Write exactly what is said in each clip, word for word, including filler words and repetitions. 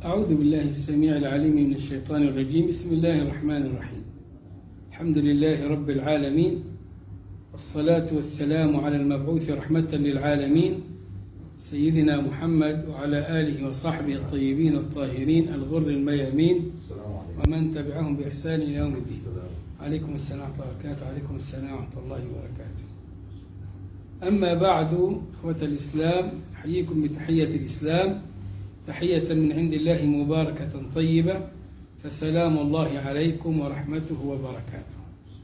أعوذ بالله السميع العليم من الشيطان الرجيم. بسم الله الرحمن الرحيم. الحمد لله رب العالمين، والصلاة والسلام على المبعوث رحمة للعالمين سيدنا محمد وعلى آله وصحبه الطيبين الطاهرين الغر الميامين ومن تبعهم بإحسان إلى يوم الدين. عليكم السلام ورحمة الله وبركاته. عليكم السلام ورحمة الله وبركاته. أما بعد، إخوة الإسلام، أحييكم بتحية الإسلام، تحية من عند الله مباركة طيبة، فسلام الله عليكم ورحمته وبركاته.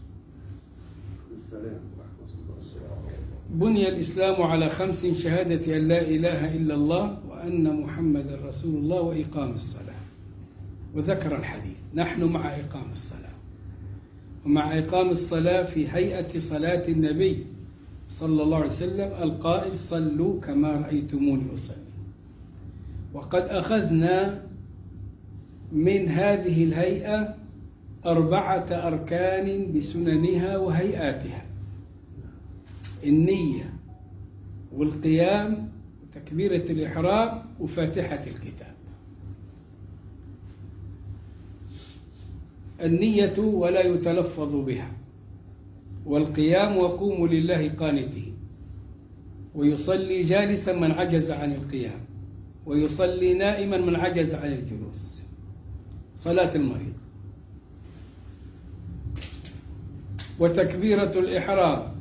بني الإسلام على خمس: شهادة أن لا إله إلا الله وأن محمد رسول الله وإقام الصلاة. وذكر الحديث: نحن مع إقام الصلاة، ومع إقام الصلاة في هيئة صلاة النبي صلى الله عليه وسلم القائل: صلوا كما رأيتموني أصلي. وقد أخذنا من هذه الهيئة أربعة أركان بسننها وهيئاتها: النية والقيام وتكبيرة الإحرام وفاتحة الكتاب. النية ولا يتلفظ بها، والقيام وقوموا لله قانتين، ويصلي جالسا من عجز عن القيام، ويصلي نائما من عجز عن الجلوس. صلاة المريض. وتكبيرة الإحرام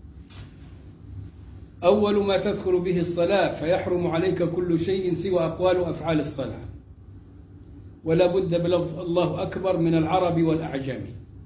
أول ما تدخل به الصلاة، فيحرم عليك كل شيء سوى أقوال وأفعال الصلاة، ولا بد بلفظ الله أكبر من العرب والأعجم.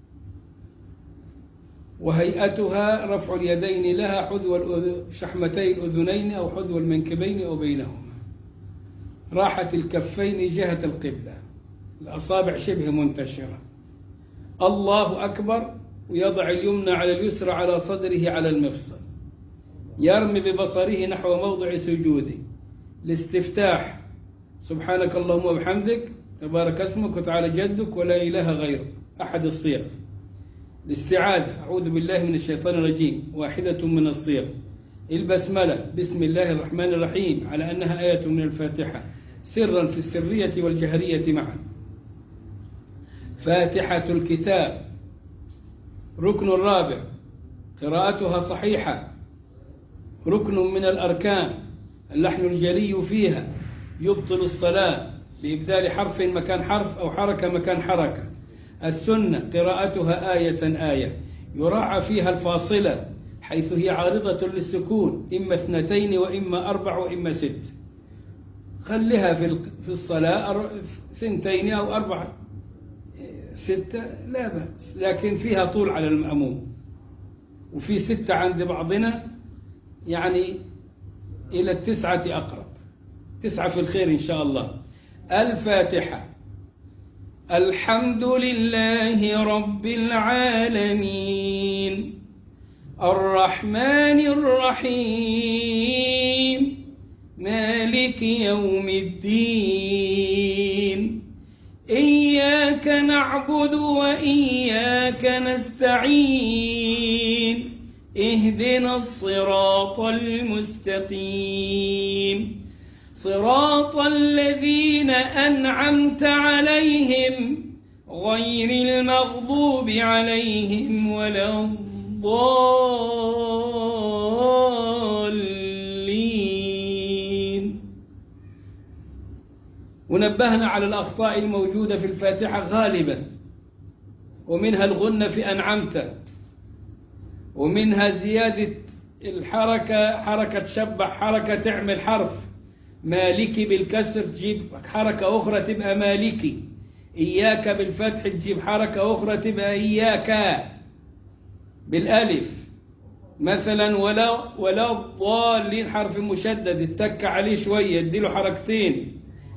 وهيئتها رفع اليدين لها حذو شحمتي الأذنين أو حذو المنكبين أو بينهما، راحة الكفين جهة القبلة، الأصابع شبه منتشرة. الله أكبر، ويضع اليمنى على اليسرى على صدره على المفصل، يرمي ببصره نحو موضع سجوده. الاستفتاح: سبحانك اللهم وبحمدك، تبارك اسمك وتعالى جدك ولا إله غيرك، أحد الصيغ. الاستعاذة: أعوذ بالله من الشيطان الرجيم، واحدة من الصيغ. البسملة: بسم الله الرحمن الرحيم، على أنها آية من الفاتحة، سرا في السرية والجهرية معا. فاتحة الكتاب. ركن الرابع، قراءتها صحيحة، ركن من الأركان، اللحن الجلي فيها يبطل الصلاة بإبدال حرف مكان حرف أو حركة مكان حركة. السنة قراءتها آية آية، يراعى فيها الفاصلة حيث هي عارضة للسكون، إما اثنتين وإما أربع وإما ست. خليها في الصلاة ثنتين أو أربع ستة لا بأس، لكن فيها طول على المأموم. وفي ستة عند بعضنا، يعني إلى التسعة أقرب، تسعة في الخير إن شاء الله. الفاتحة. الحمد لله رب العالمين، الرحمن الرحيم، مالك يوم الدين، إياك نعبد وإياك نستعين، اهدنا الصراط المستقيم، صراط الذين أنعمت عليهم غير المغضوب عليهم ولا الضالين. ونبهنا على الأخطاء الموجودة في الفاتحة غالبا، ومنها الغنة في أنعمت، ومنها زيادة الحركة، حركة تشبع حركة تعمل حرف مالكي بالكسر تجيب حركة أخرى تبقى مالكي، إياك بالفتح تجيب حركة أخرى تبقى إياك بالألف مثلا. ولا ولا الضالين حرف مشدد اتك عليه شوية اديله حركتين،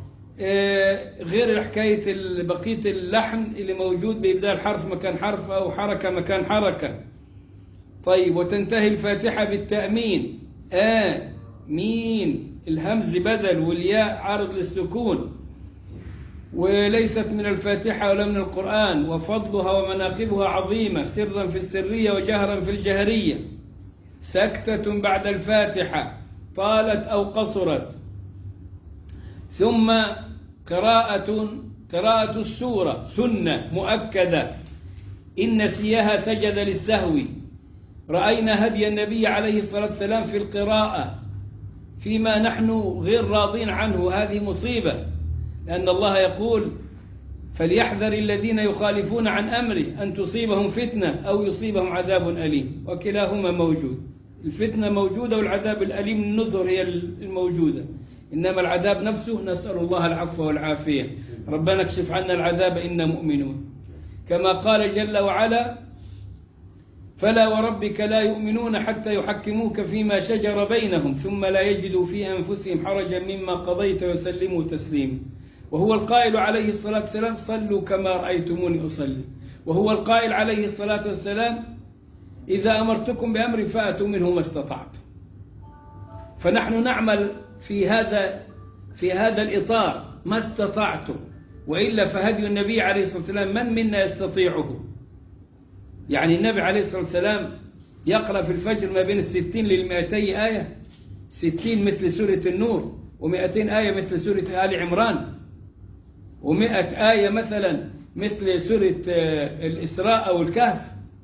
غير حكاية بقية اللحن اللي موجود بإبدال حرف مكان حرف أو حركة مكان حركة. طيب. وتنتهي الفاتحة بالتأمين، آمين، الهمز بدل والياء عارض للسكون، وليست من الفاتحة ولا من القرآن، وفضلها ومناقبها عظيمة، سرا في السرية وجهرا في الجهرية. سكتة بعد الفاتحة طالت أو قصرت، ثم قراءة قراءة السورة سنة مؤكدة، إن نسيها سجد للسهو. رأينا هدي النبي عليه الصلاة والسلام في القراءة فيما نحن غير راضين عنه، هذه مصيبة، لأن الله يقول فليحذر الذين يخالفون عن أمره أن تصيبهم فتنة أو يصيبهم عذاب أليم، وكلاهما موجود. الفتنة موجودة والعذاب الأليم، النذر هي الموجودة، إنما العذاب نفسه نسأل الله العفو والعافية. ربنا اكشف عنا العذاب إنا مؤمنون. كما قال جل وعلا فلا وربك لا يؤمنون حتى يحكموك فيما شجر بينهم ثم لا يجدوا في أنفسهم حرجا مما قضيت ويسلموا تسليما. وهو القائل عليه الصلاة والسلام صلوا كما رأيتموني أصلي. وهو القائل عليه الصلاة والسلام إذا أمرتكم بأمر فأتوا منه ما استطعتم. فنحن نعمل في هذا في هذا الإطار ما استطعتم، وإلا فهدي النبي عليه الصلاة والسلام من منا يستطيعه؟ يعني النبي عليه الصلاة والسلام يقرأ في الفجر ما بين الستين للمئتي آية، ستين مثل سورة النور، ومئتين آية مثل سورة آل عمران، ومئة آية مثلا مثل سورة الإسراء أو الكهف،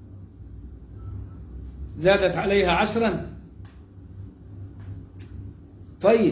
زادت عليها عشرا. طيب،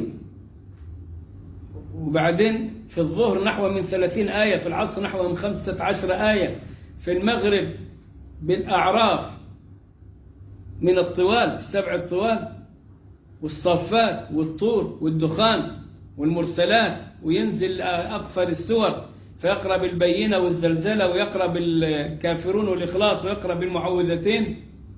وبعدين في الظهر نحو من ثلاثين آية، في العصر نحو من خمسة عشر آية، في المغرب بالأعراف من الطوال السبع الطوال، والصافات والطور والدخان والمرسلات، وينزل أقصر السور فيقرأ بالبينة والزلزلة، ويقرأ بالكافرون والإخلاص، ويقرأ بالمعوذتين.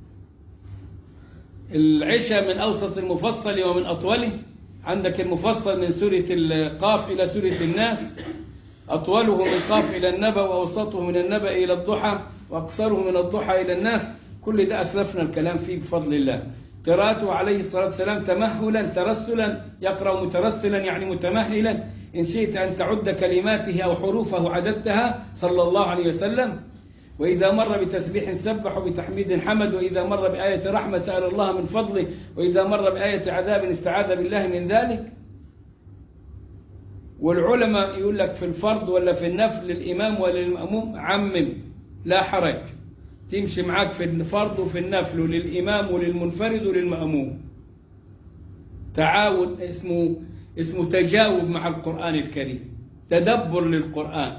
العشاء من أوسط المفصل ومن أطوله، عندك المفصل من سورة القاف إلى سورة الناس، أطوله من قاف إلى النبأ، وأوسطه من النبأ إلى الضحى، وأقصره من الضحى إلى الناس. كل ده أسلفنا الكلام فيه بفضل الله. قراءته عليه الصلاة والسلام تمهلا ترسلا، يقرأ مترسلا يعني متمهلا. إن شئت أن تعد كلماته أو حروفه عددتها صلى الله عليه وسلم. وإذا مر بتسبيح سبح، وبتحميد حمد، وإذا مر بآية رحمة سأل الله من فضله، وإذا مر بآية عذاب استعاذ بالله من ذلك. والعلماء يقول لك في الفرض ولا في النفل للإمام ولا للمأموم عمم، لا حرج، تمشي معاك في الفرض وفي النفل وللإمام وللمنفرد وللمأموم. تعاون، اسمه اسمه تجاوب مع القرآن الكريم، تدبر للقرآن.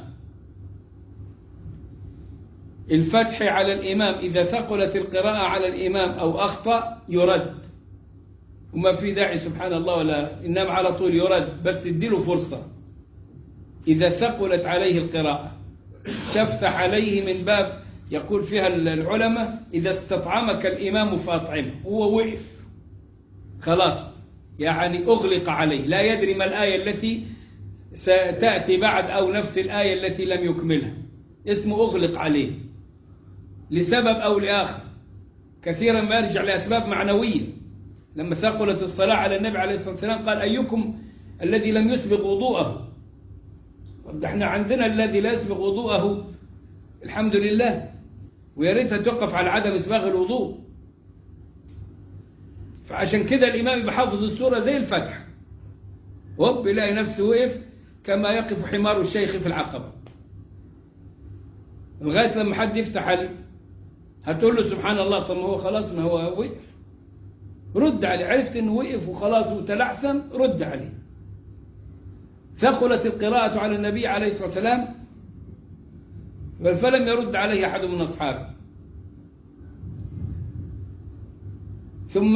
الفتح على الإمام إذا ثقلت القراءة على الإمام أو أخطأ يرد، وما في داعي سبحان الله ولا، إنما على طول يرد، بس اديله فرصة. إذا ثقلت عليه القراءة تفتح عليه من باب يقول فيها العلماء إذا استطعمك الإمام فأطعمه، هو وقف خلاص يعني أغلق عليه، لا يدري ما الآية التي ستأتي بعد أو نفس الآية التي لم يكملها، اسمه أغلق عليه لسبب أو لآخر. كثيرا ما يرجع لأسباب معنوية. لما ثقلت الصلاة على النبي عليه الصلاة والسلام قال أيكم الذي لم يسبق وضوءه؟ احنا عندنا الذي لا يسبق وضوءه الحمد لله، ويا ريتها توقف على عدم إسباغ الوضوء. فعشان كده الإمام بحافظ السورة زي الفتح، وب يلاقي نفسه وقف كما يقف حمار الشيخ في العقبة، لغاية لما حد يفتح عليه هتقول له سبحان الله، طب ما هو خلاص، ما هو وقف، رد عليه. عرفت انه وقف وخلاص وتلعثم، رد عليه. ثقلت القراءة على النبي عليه الصلاة والسلام فلم يرد عليه أحد من أصحابه. ثم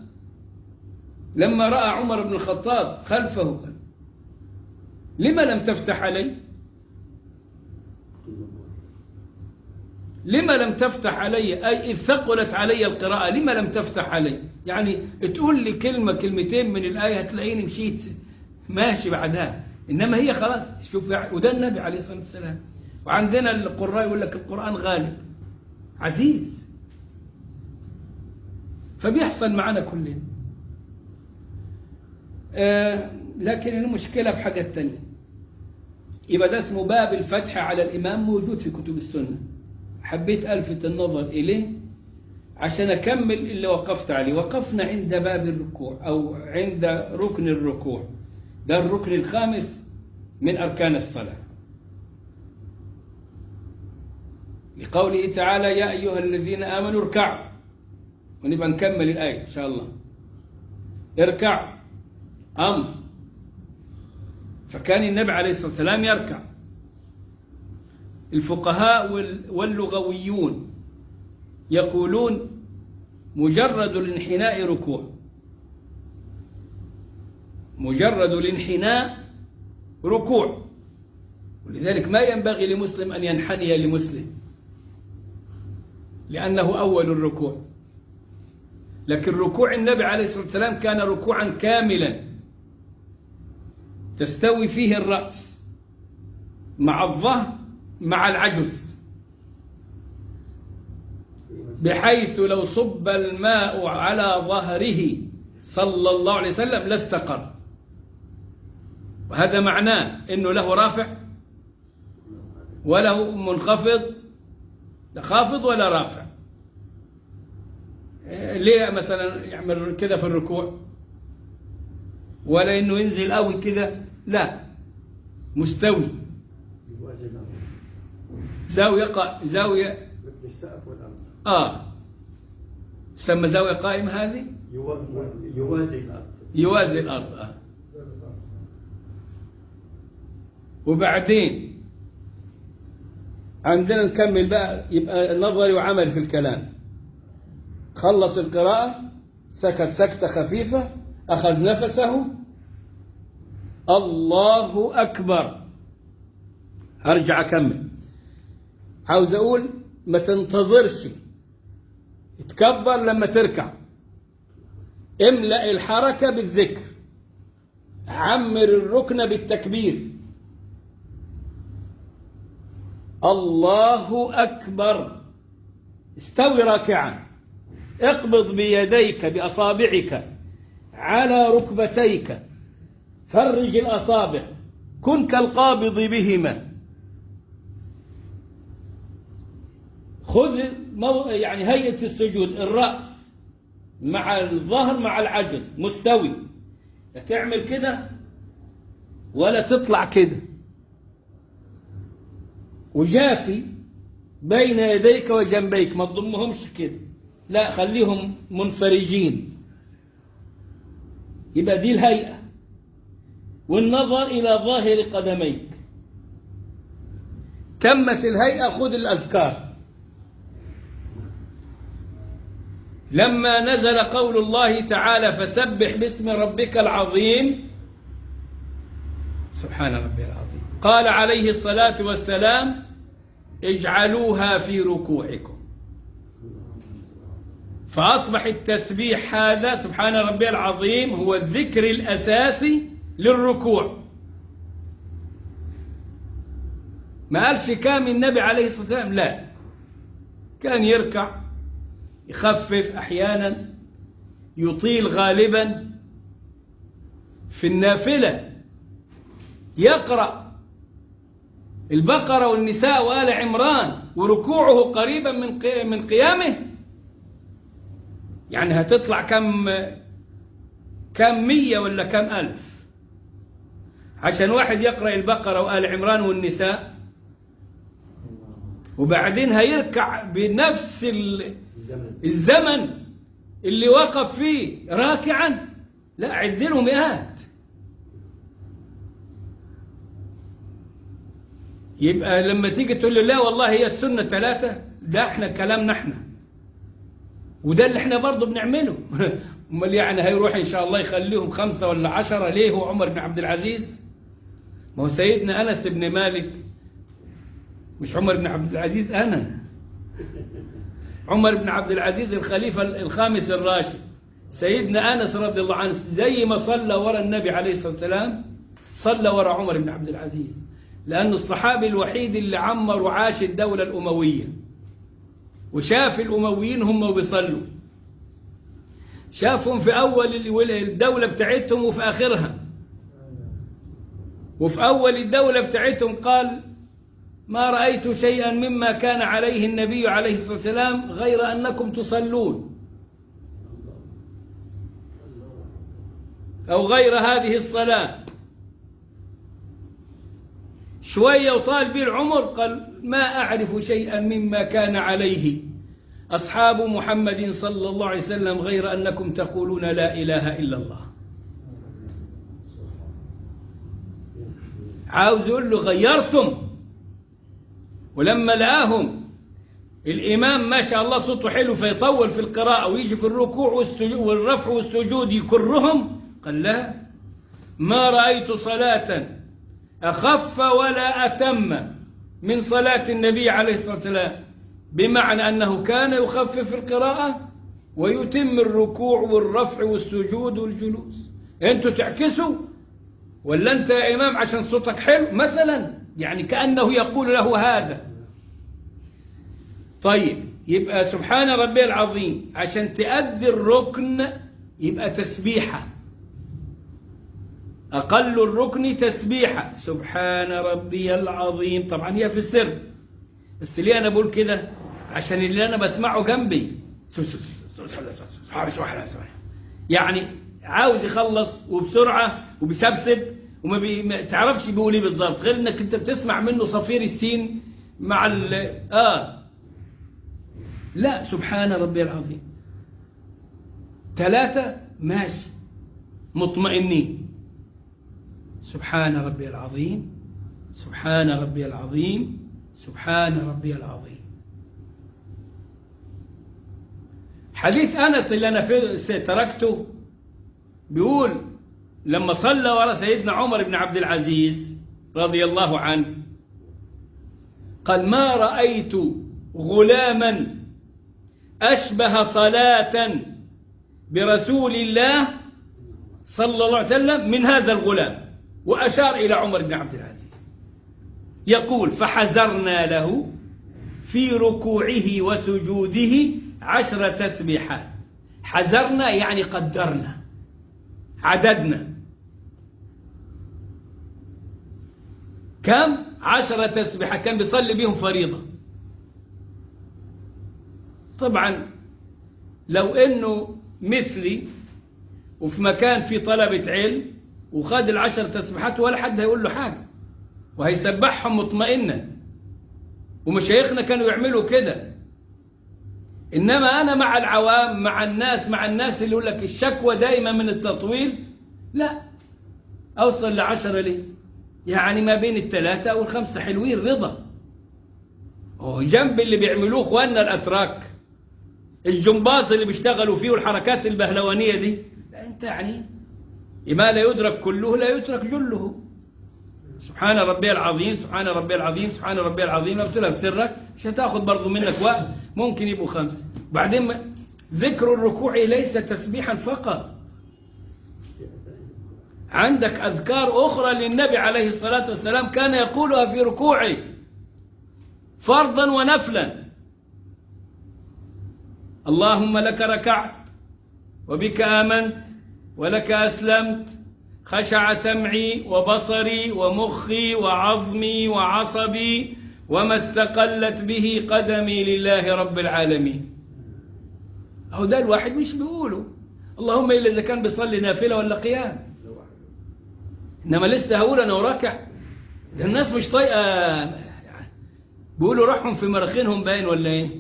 لما رأى عمر بن الخطاب خلفه لما لم تفتح علي؟ لما لم تفتح علي؟ أي إذ ثقلت علي القراءة لما لم تفتح علي؟ يعني تقول لي كلمة كلمتين من الآية هتلاقيني مشيت ماشي بعدها، إنما هي خلاص. شوف، وده النبي عليه الصلاة والسلام. وعندنا القراء يقول لك القرآن غالب عزيز، فبيحصل معنا كلنا. آه لكن المشكلة في حاجة تانية. يبقى ده اسمه باب الفتح على الإمام، موجود في كتب السنة. حبيت ألفت النظر إليه عشان أكمل اللي وقفت عليه. وقفنا عند باب الركوع أو عند ركن الركوع، ده الركن الخامس من أركان الصلاة، لقوله تعالى يا أيها الذين آمنوا اركعوا، ونبقى نكمل الآية إن شاء الله. اركعوا أمر، فكان النبي عليه الصلاة والسلام يركع. الفقهاء واللغويون يقولون مجرد الانحناء ركوع، مجرد الانحناء ركوع، ولذلك ما ينبغي لمسلم أن ينحني لمسلم لأنه أول الركوع. لكن ركوع النبي عليه الصلاة والسلام كان ركوعا كاملا تستوي فيه الرأس مع الظهر مع العجز، بحيث لو صب الماء على ظهره صلى الله عليه وسلم لاستقر. وهذا معناه أنه له رافع وله منخفض، لا خافض ولا رافع. ليه مثلا يعمل كده في الركوع؟ ولا انه ينزل قوي كده، لا، مستوي، زاوية قا... زاوية مثل السقف والأرض. اه تسمى زاوية قائمة هذه، يوازي الأرض، يوازي الأرض. آه. وبعدين عندنا نكمل بقى، يبقى نظري وعمل في الكلام. خلص القراءة، سكت سكتة خفيفة، أخذ نفسه، الله أكبر، هرجع أكمل. عاوز أقول ما تنتظرش تكبر لما تركع، املأ الحركة بالذكر، عمر الركن بالتكبير. الله أكبر، استوي راكعا، اقبض بيديك بأصابعك على ركبتيك، فرج الأصابع، كن كالقابض بهما، خذ يعني هيئة السجود، الرأس مع الظهر مع العجز مستوي، لا تعمل كده ولا تطلع كده، وجافي بين يديك وجنبيك، ما تضمهمش كده، لا خليهم منفرجين. يبقى دي الهيئة. والنظر إلى ظاهر قدميك. تمت الهيئة، خذ الأذكار. لما نزل قول الله تعالى فسبح باسم ربك العظيم، سبحان ربي العظيم، قال عليه الصلاة والسلام اجعلوها في ركوعكم. فأصبح التسبيح هذا سبحان ربي العظيم هو الذكر الأساسي للركوع. ما قالش كام النبي عليه الصلاة والسلام، لا، كان يركع، يخفف أحيانا، يطيل غالبا. في النافلة يقرأ البقرة والنساء وآل عمران وركوعه قريبا من من قيامه، يعني هتطلع كم كم مية ولا كم ألف عشان واحد يقرأ البقرة وآل عمران والنساء، وبعدين هيركع بنفس الزمن اللي وقف فيه راكعا، لا عدله مئات. يبقى لما تيجي تقول له لا والله هي السنة ثلاثة، ده احنا كلامنا احنا، وده اللي احنا برضه بنعمله. امال يعني هيروح ان شاء الله يخليهم خمسة ولا عشرة ليه؟ هو عمر بن عبد العزيز؟ ما هو سيدنا أنس بن مالك، مش عمر بن عبد العزيز، أنا عمر بن عبد العزيز الخليفة الخامس الراشد، سيدنا أنس رضي الله عنه زي ما صلى وراء النبي عليه الصلاة والسلام صلى وراء عمر بن عبد العزيز، لأنه الصحابي الوحيد اللي عمر وعاش الدولة الأموية وشاف الأمويين هم بيصلوا، شافهم في أول الدولة بتاعتهم وفي آخرها. وفي أول الدولة بتاعتهم قال ما رأيت شيئا مما كان عليه النبي عليه الصلاة والسلام غير أنكم تصلون، أو غير هذه الصلاة. شوية وطال به العمر قال ما أعرف شيئا مما كان عليه أصحاب محمد صلى الله عليه وسلم غير أنكم تقولون لا إله إلا الله. عاوز يقول له غيرتم. ولما لقاهم الإمام ما شاء الله صوته حلو فيطول في القراءة ويجي في الركوع والرفع والسجود يكرهم، قال لا، ما رأيت صلاة أخف ولا أتم من صلاة النبي عليه الصلاة والسلام، بمعنى أنه كان يخفف القراءة ويتم الركوع والرفع والسجود والجلوس. أنتوا تعكسوا ولا أنت يا إمام عشان صوتك حلو مثلا، يعني كأنه يقول له هذا. طيب يبقى سبحان ربي العظيم عشان تأدي الركن يبقى تسبيحة، أقل الركن تسبيحة سبحان ربي العظيم. طبعا هي في السر، بس ليه أنا بقول كده؟ عشان اللي أنا بسمعه جنبي يعني عاوز يخلص وبسرعة وبسبسب وما بي... تعرفش بيقول ايه بالضبط، غير انك انت بتسمع منه صفير السين مع ال اه لا سبحان ربي العظيم ثلاثة ماشي مطمئنين، سبحان ربي العظيم سبحان ربي العظيم سبحان ربي العظيم. حديث أنس اللي أنا تركته بيقول لما صلى وراء سيدنا عمر بن عبد العزيز رضي الله عنه قال ما رأيت غلاما أشبه صلاة برسول الله صلى الله عليه وسلم من هذا الغلام، وأشار إلى عمر بن عبد العزيز يقول فحزرنا له في ركوعه وسجوده عشر تسبيحات. حزرنا يعني قدرنا عددنا كم؟ عشرة تسبيحات، كان بيصلي بيهم فريضة. طبعا لو انه مثلي وفي مكان في طلبة علم وخد العشر تسبيحات ولا حد هيقول له حاجة وهيسبحهم مطمئنا، ومشايخنا كانوا يعملوا كده. إنما أنا مع العوام مع الناس مع الناس اللي يقول لك الشكوى دائما من التطويل، لا أوصل لعشرة ليه؟ يعني ما بين الثلاثة والخمسة حلوين رضا. جنب اللي بيعملوه اخواننا الأتراك الجمباز اللي بيشتغلوا فيه والحركات البهلوانية دي، لا أنت يعني ما لا يدرك كله لا يترك جله. سبحان ربي العظيم سبحان ربي العظيم سبحان ربي العظيم لو قلتها بسرك مش هتاخد برضه منك وقت، ممكن يبقوا خمسة. بعدين ذكر الركوع ليس تسبيحا فقط، عندك أذكار أخرى للنبي عليه الصلاة والسلام كان يقولها في ركوعه فرضا ونفلا. اللهم لك ركعت وبك آمنت ولك أسلمت، خشع سمعي وبصري ومخي وعظمي وعصبي وما استقلت به قدمي لله رب العالمين. أو ده الواحد مش بيقوله، اللهم إلا إذا كان بيصلي نافلة ولا قيام، إنما لسه هقول أنا وراكع. ده الناس مش طايقة بيقولوا روحهم في مراخينهم باين ولا إيه؟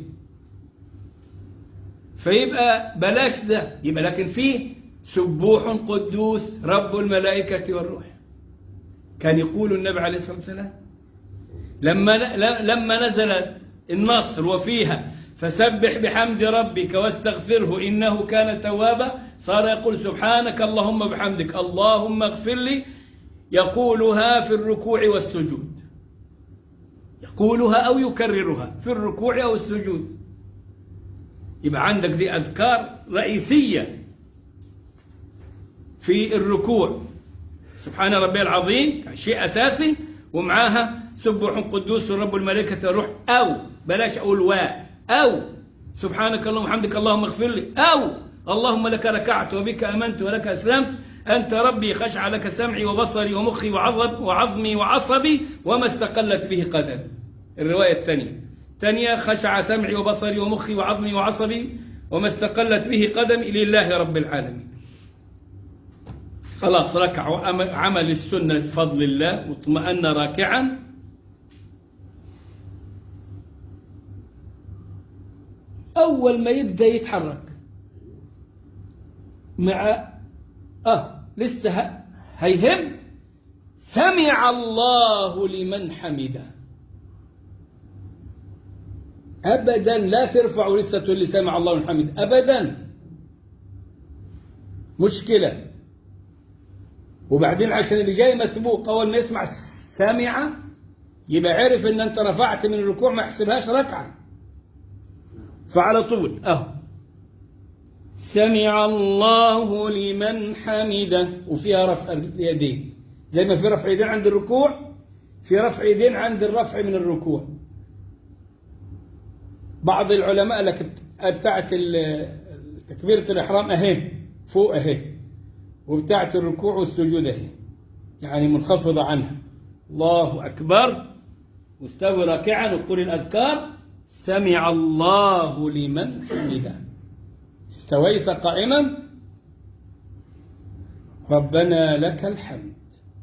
فيبقى بلاش ده، يبقى لكن فيه سبوح قدوس رب الملائكة والروح كان يقول النبي عليه الصلاة والسلام لما لما نزل النصر وفيها فسبح بحمد ربك واستغفره إنه كان توابا، صار يقول سبحانك اللهم بحمدك اللهم اغفر لي، يقولها في الركوع والسجود، يقولها أو يكررها في الركوع أو السجود. يبقى عندك دي أذكار رئيسية في الركوع، سبحان ربي العظيم شيء أساسي، ومعاها سبح قدوس رب الملائكة والروح، أو بلاش أقول واء، أو سبحانك اللهم وبحمدك اللهم اغفر لي، أو اللهم لك ركعت وبك آمنت ولك أسلمت أنت ربي خشع لك سمعي وبصري ومخي وعظم وعظمي وعصبي وما استقلت به قدم. الرواية الثانية ثانية خشع سمعي وبصري ومخي وعظمي وعصبي وما استقلت به قدمي لله رب العالمين. خلاص ركع وعمل السنة بفضل الله واطمأن راكعا، أول ما يبدأ يتحرك مع آه لسه هيهم سمع الله لمن حمده. أبدا لا ترفعوا لسه تقول لي سمع الله لمن حمده أبدا، مشكلة. وبعدين عشان اللي جاي مسبوق أول ما يسمع سامع يبقى عرف إن أنت رفعت من الركوع ما يحسبهاش ركعة، فعلى طول أهو سمع الله لمن حمده، وفيها رفع اليدين زي ما في رفع يدين عند الركوع، في رفع يدين عند الرفع من الركوع. بعض العلماء لك بتاعت تكبيرة الإحرام أهي فوق أهي، وبتاعت الركوع والسجود أهي يعني منخفضة عنها. الله أكبر واستوي راكعا وقل الأذكار سمع الله لمن حمده. استويت قائما ربنا لك الحمد.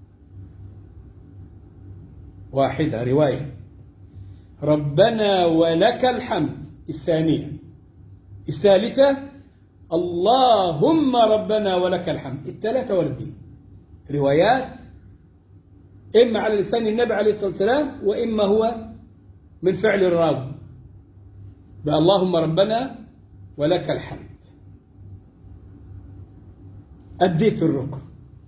واحدة رواية ربنا ولك الحمد. الثانية. الثالثة اللهم ربنا ولك الحمد. الثلاثة واردين روايات إما على لسان النبي عليه الصلاة والسلام وإما هو من فعل الراوي اللهم ربنا ولك الحمد. أديت الركن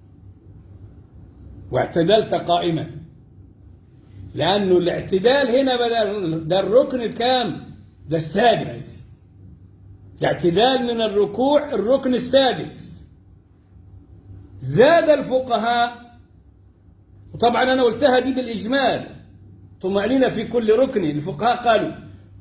واعتدلت قائما، لأنه الاعتدال هنا ده الركن الكام؟ ده السادس. الاعتدال من الركوع الركن السادس. زاد الفقهاء، وطبعا أنا قلتها دي بالإجمال طمأنينة في كل ركن. الفقهاء قالوا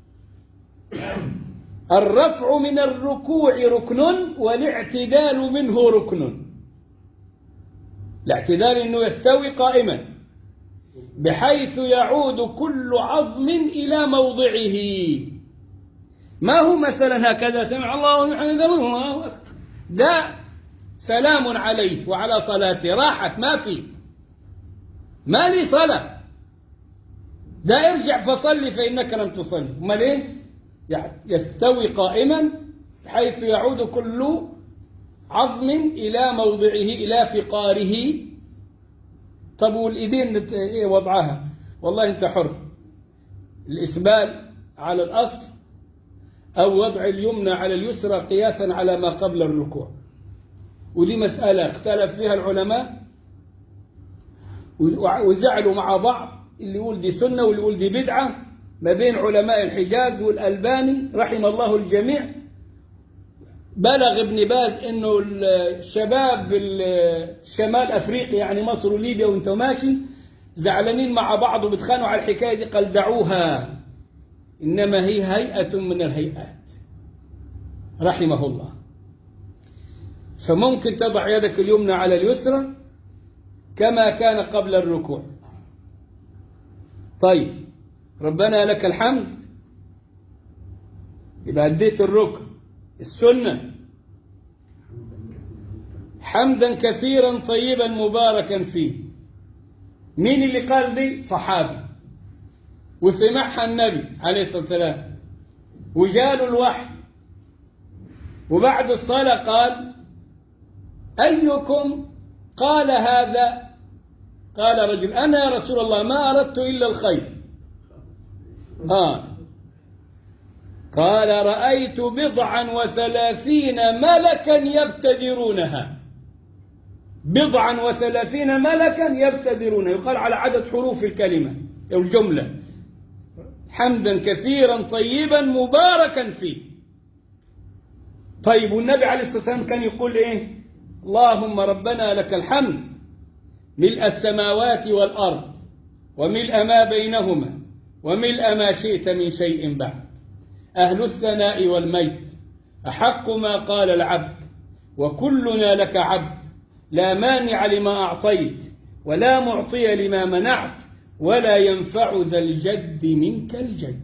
الرفع من الركوع ركن والاعتدال منه ركن. الاعتدال أنه يستوي قائما بحيث يعود كل عظم إلى موضعه. ما هو مثلا هكذا سمع الله لمن حمده الله أكبر، ده سلام عليه وعلى صلاته راحت ما في ما لي صلاة، ده ارجع فصلي فإنك لم تصلي. امال ايه؟ يستوي قائما حيث يعود كل عظم إلى موضعه إلى فقاره. طب والإيدين ايه وضعها؟ والله انت حر، الإسبال على الأصل أو وضع اليمنى على اليسرى قياسا على ما قبل الركوع. ودي مسألة اختلف فيها العلماء وزعلوا مع بعض، اللي يقول دي سنة واللي يقول دي بدعة، ما بين علماء الحجاز والألباني رحم الله الجميع. بلغ ابن باز انه الشباب الشمال افريقيا يعني مصر وليبيا وانت ماشي زعلانين مع بعض وبتخانوا على الحكاية دي، قال دعوها انما هي هيئة من الهيئات رحمه الله. فممكن تضع يدك اليمنى على اليسرى كما كان قبل الركوع. طيب ربنا لك الحمد يبقى أديت الركن. السنة حمدا كثيرا طيبا مباركا فيه. مين اللي قال دي؟ صحابي وسمعها النبي عليه الصلاة والسلام وجاله الوحي، وبعد الصلاة قال أيكم قال هذا؟ قال رجل أنا يا رسول الله ما أردت إلا الخير. آه قال رأيت بضعا وثلاثين ملكا يبتدرونها. بضعا وثلاثين ملكا يبتدرونها يقال على عدد حروف الكلمة أو الجملة. حمدا كثيرا طيبا مباركا فيه. طيب والنبي عليه الصلاة والسلام كان يقول إيه؟ اللهم ربنا لك الحمد ملء السماوات والأرض وملء ما بينهما وملء ما شئت من شيء بعد، أهل الثناء والمجد، أحق ما قال العبد وكلنا لك عبد، لا مانع لما أعطيت ولا معطي لما منعت ولا ينفع ذا الجد منك الجد.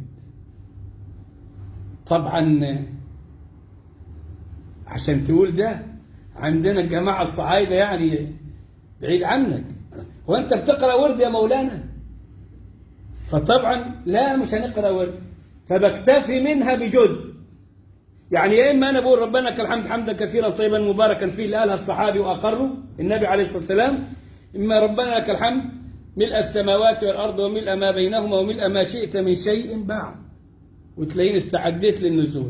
طبعا عشان تقول ده عندنا الجماعة الصعايدة يعني بعيد عنك، وانت بتقرأ ورد يا مولانا؟ فطبعا لا مش هنقرأ ورد، فبكتفي منها بجزء يعني يا إما أنا بقول ربنا لك الحمد حمدا كثيرا طيبا مباركا فيه اللي قالها الصحابي وأقروا النبي عليه الصلاة والسلام، إما ربنا لك الحمد ملء السماوات والأرض وملء ما بينهما وملء ما شئت من شيء بعد، وتلاقيني استعديت للنزول.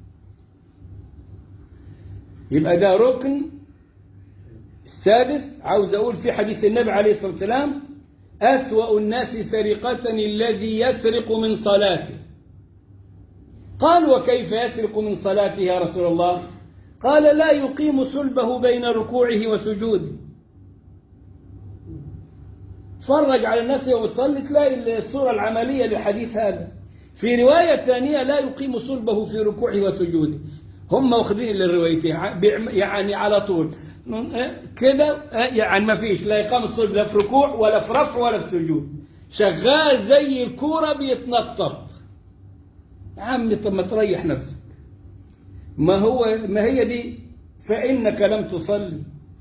يبقى ده ركن السادس. عاوز أقول في حديث النبي عليه الصلاة والسلام: أسوأ الناس سرقة الذي يسرق من صلاته. قال: وكيف يسرق من صلاته يا رسول الله؟ قال: لا يقيم صلبه بين ركوعه وسجوده. تفرج على الناس يوم يصلي تلاقي الصورة العملية للحديث هذا. في رواية ثانية: لا يقيم صلبه في ركوعه وسجوده. هم واخدين الروايتين يعني على طول كده، يعني ما فيش لا يقام الصلب لا في ركوع ولا في رفع ولا في سجود، شغال زي الكورة بيتنطط. يا عم طب ما تريح نفسك، ما هو ما هي دي فإنك لم تصلي،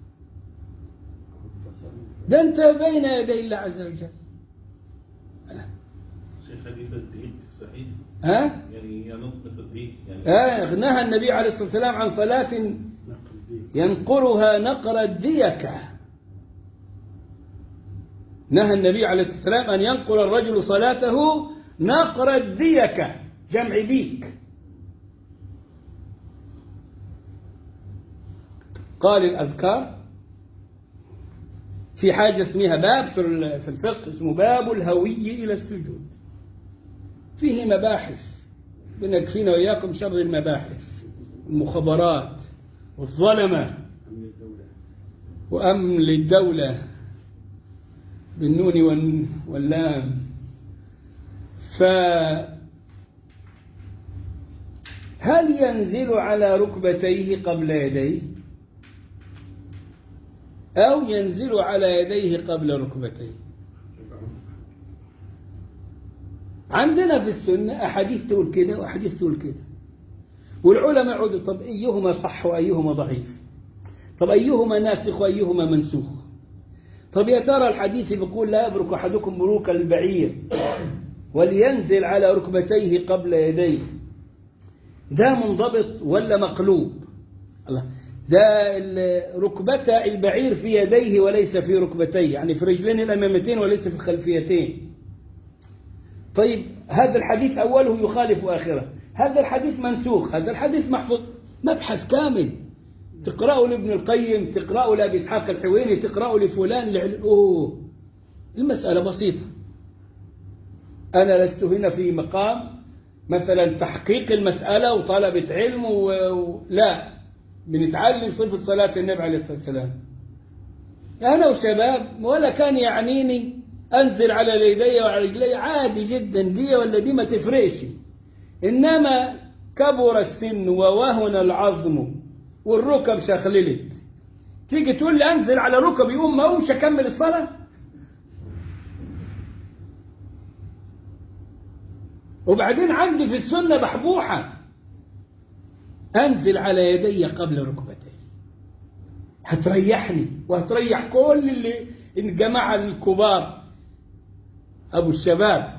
ده أنت بين يدي الله عز وجل. شيخ حديث الدين صحيح؟ ها؟ يعني ينط مثل الدين يعني. آه نهى النبي عليه الصلاة والسلام عن صلاة ينقرها نقر الديكة. نهى النبي عليه الصلاة والسلام أن ينقر الرجل صلاته نقر الديكة، جمع ديك. قال الأذكار في حاجة اسمها باب في الفقه اسمه باب الهوي إلى السجود، فيه مباحث بنكفينا وإياكم شر المباحث، المخابرات والظلمة وأمن للدولة بالنون واللام. فهل ينزل على ركبتيه قبل يديه أو ينزل على يديه قبل ركبتيه؟ عندنا في السنة أحاديث تقول كده وأحاديث تقول كده، والعلماء يقولوا طب أيهما صح وأيهما ضعيف، طب أيهما ناسخ وأيهما منسوخ. طب يا ترى الحديث بيقول لا يبرك أحدكم بروك البعير ولينزل على ركبتيه قبل يديه، ده منضبط ولا مقلوب؟ الله، ده ركبة البعير في يديه وليس في ركبتيه، يعني في رجلين الأمامتين وليس في الخلفيتين. طيب هذا الحديث أوله يخالف آخره، هذا الحديث منسوخ، هذا الحديث محفوظ. مبحث كامل تقرأه لابن القيم، تقرأه لأبي إسحاق الحويني، تقرأه لفلان لعل... أوه المسألة بسيطة. أنا لست هنا في مقام مثلا تحقيق المسألة وطلبة علم و... لا، بنتعلم صفة صلاة النبي عليه الصلاة والسلام. أنا وشباب ولا كان يعنيني أنزل على اليدي وعلى رجلي، عادي جدا دي ولا دي ما تفرقش. إنما كبر السن ووهن العظم والركب شخللت، تيجي تقول لي أنزل على ركب يقوم ما أقومش أكمل الصلاة؟ وبعدين عندي في السنة بحبوحة أنزل على يدي قبل ركبتي، هتريحني وهتريح كل اللي الجماعة الكبار أبو الشباب.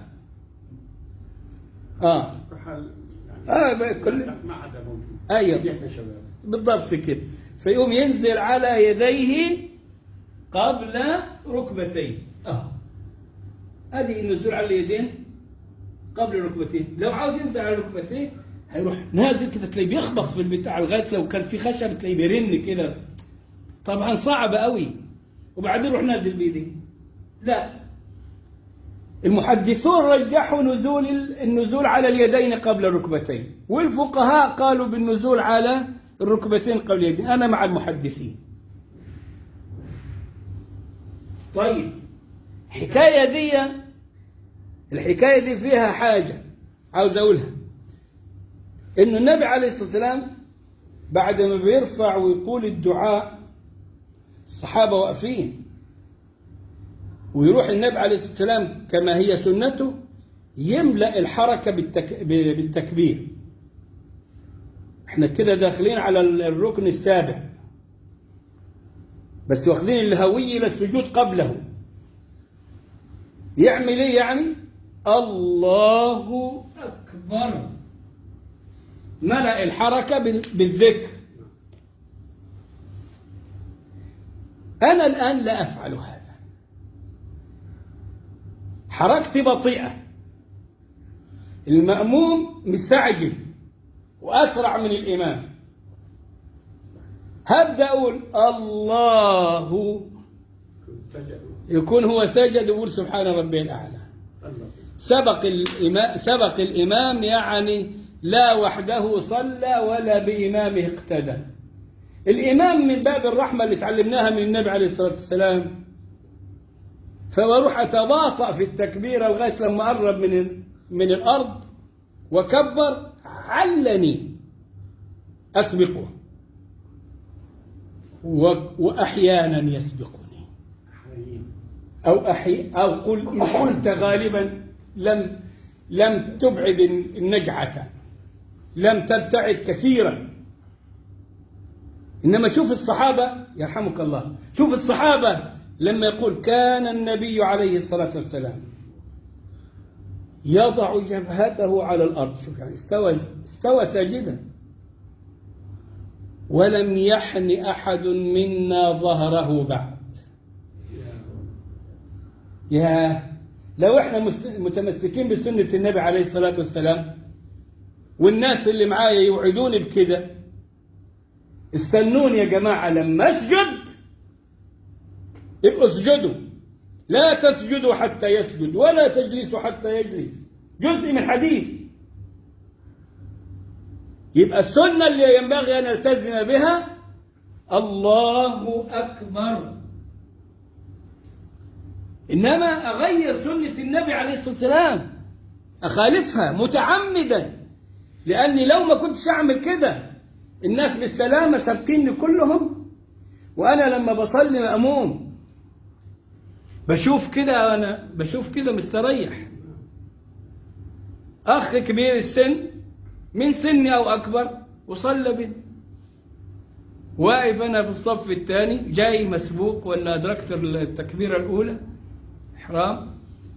آه آه كل أيوة بالضبط كده. فيقوم ينزل على يديه قبل ركبتيه. آه هذه النزول على اليدين قبل ركبتين. لو عاوز ينزل على ركبتيه هيروح نازل كده، تلاقيه بيخبط في البتاع لغايه لو كان في خشب تلاقيه بيرن كده، طبعا صعب قوي، وبعدين يروح نازل بيديه. لا، المحدثون رجحوا نزول النزول على اليدين قبل الركبتين، والفقهاء قالوا بالنزول على الركبتين قبل اليدين. أنا مع المحدثين. طيب الحكاية دي الحكاية دي فيها حاجة عاوز أقولها، إنه النبي عليه الصلاة والسلام بعد ما بيرفع ويقول الدعاء الصحابة واقفين، ويروح النبي عليه الصلاة والسلام كما هي سنته يملأ الحركة بالتك... بالتكبير. احنا كده داخلين على الركن السابع، بس واخدين الهوي إلى السجود قبله. يعمل ايه يعني؟ الله أكبر، ملأ الحركة بالذكر. أنا الآن لا أفعل هذا، حركتي بطيئة، المأموم مستعجل وأسرع من الإمام، هبدأ أقول الله، يكون هو سجد ويقول سبحان ربي الأعلى. سبق الإمام, سبق الإمام يعني لا وحده صلى ولا بإمامه اقتدى. الإمام من باب الرحمة اللي تعلمناها من النبي عليه الصلاة والسلام، فبروح أتباطأ في التكبير لغاية لما أقرب من من الأرض وكبر، علني أسبقه، وأحيانا يسبقني، أو أحي أو قل إن قلت غالبا لم لم تبعد النجعة، لم تبتعد كثيرا. إنما شوف الصحابة يرحمك الله، شوف الصحابة لما يقول كان النبي عليه الصلاة والسلام يضع جبهته على الأرض، شوف يعني استوى استوى ساجدا، ولم يحن أحد منا ظهره بعد. يا لو احنا متمسكين بسنة النبي عليه الصلاة والسلام، والناس اللي معايا يوعدوني بكده، استنون يا جماعة لما اسجد ابقوا اسجدوا، لا تسجدوا حتى يسجد ولا تجلسوا حتى يجلس، جزء من حديث. يبقى السنة اللي ينبغي أن التزم بها الله أكبر. إنما أغير سنة النبي عليه الصلاة والسلام، أخالفها متعمدا، لأني لو ما كنتش أعمل كده الناس بالسلامة سابقيني كلهم، وأنا لما بصلي مأموم بشوف كده، أنا بشوف كده مستريح. أخ كبير السن من سني أو أكبر وصلى بي، واقف أنا في الصف الثاني جاي مسبوق ولا أدركت التكبيرة الأولى إحرام،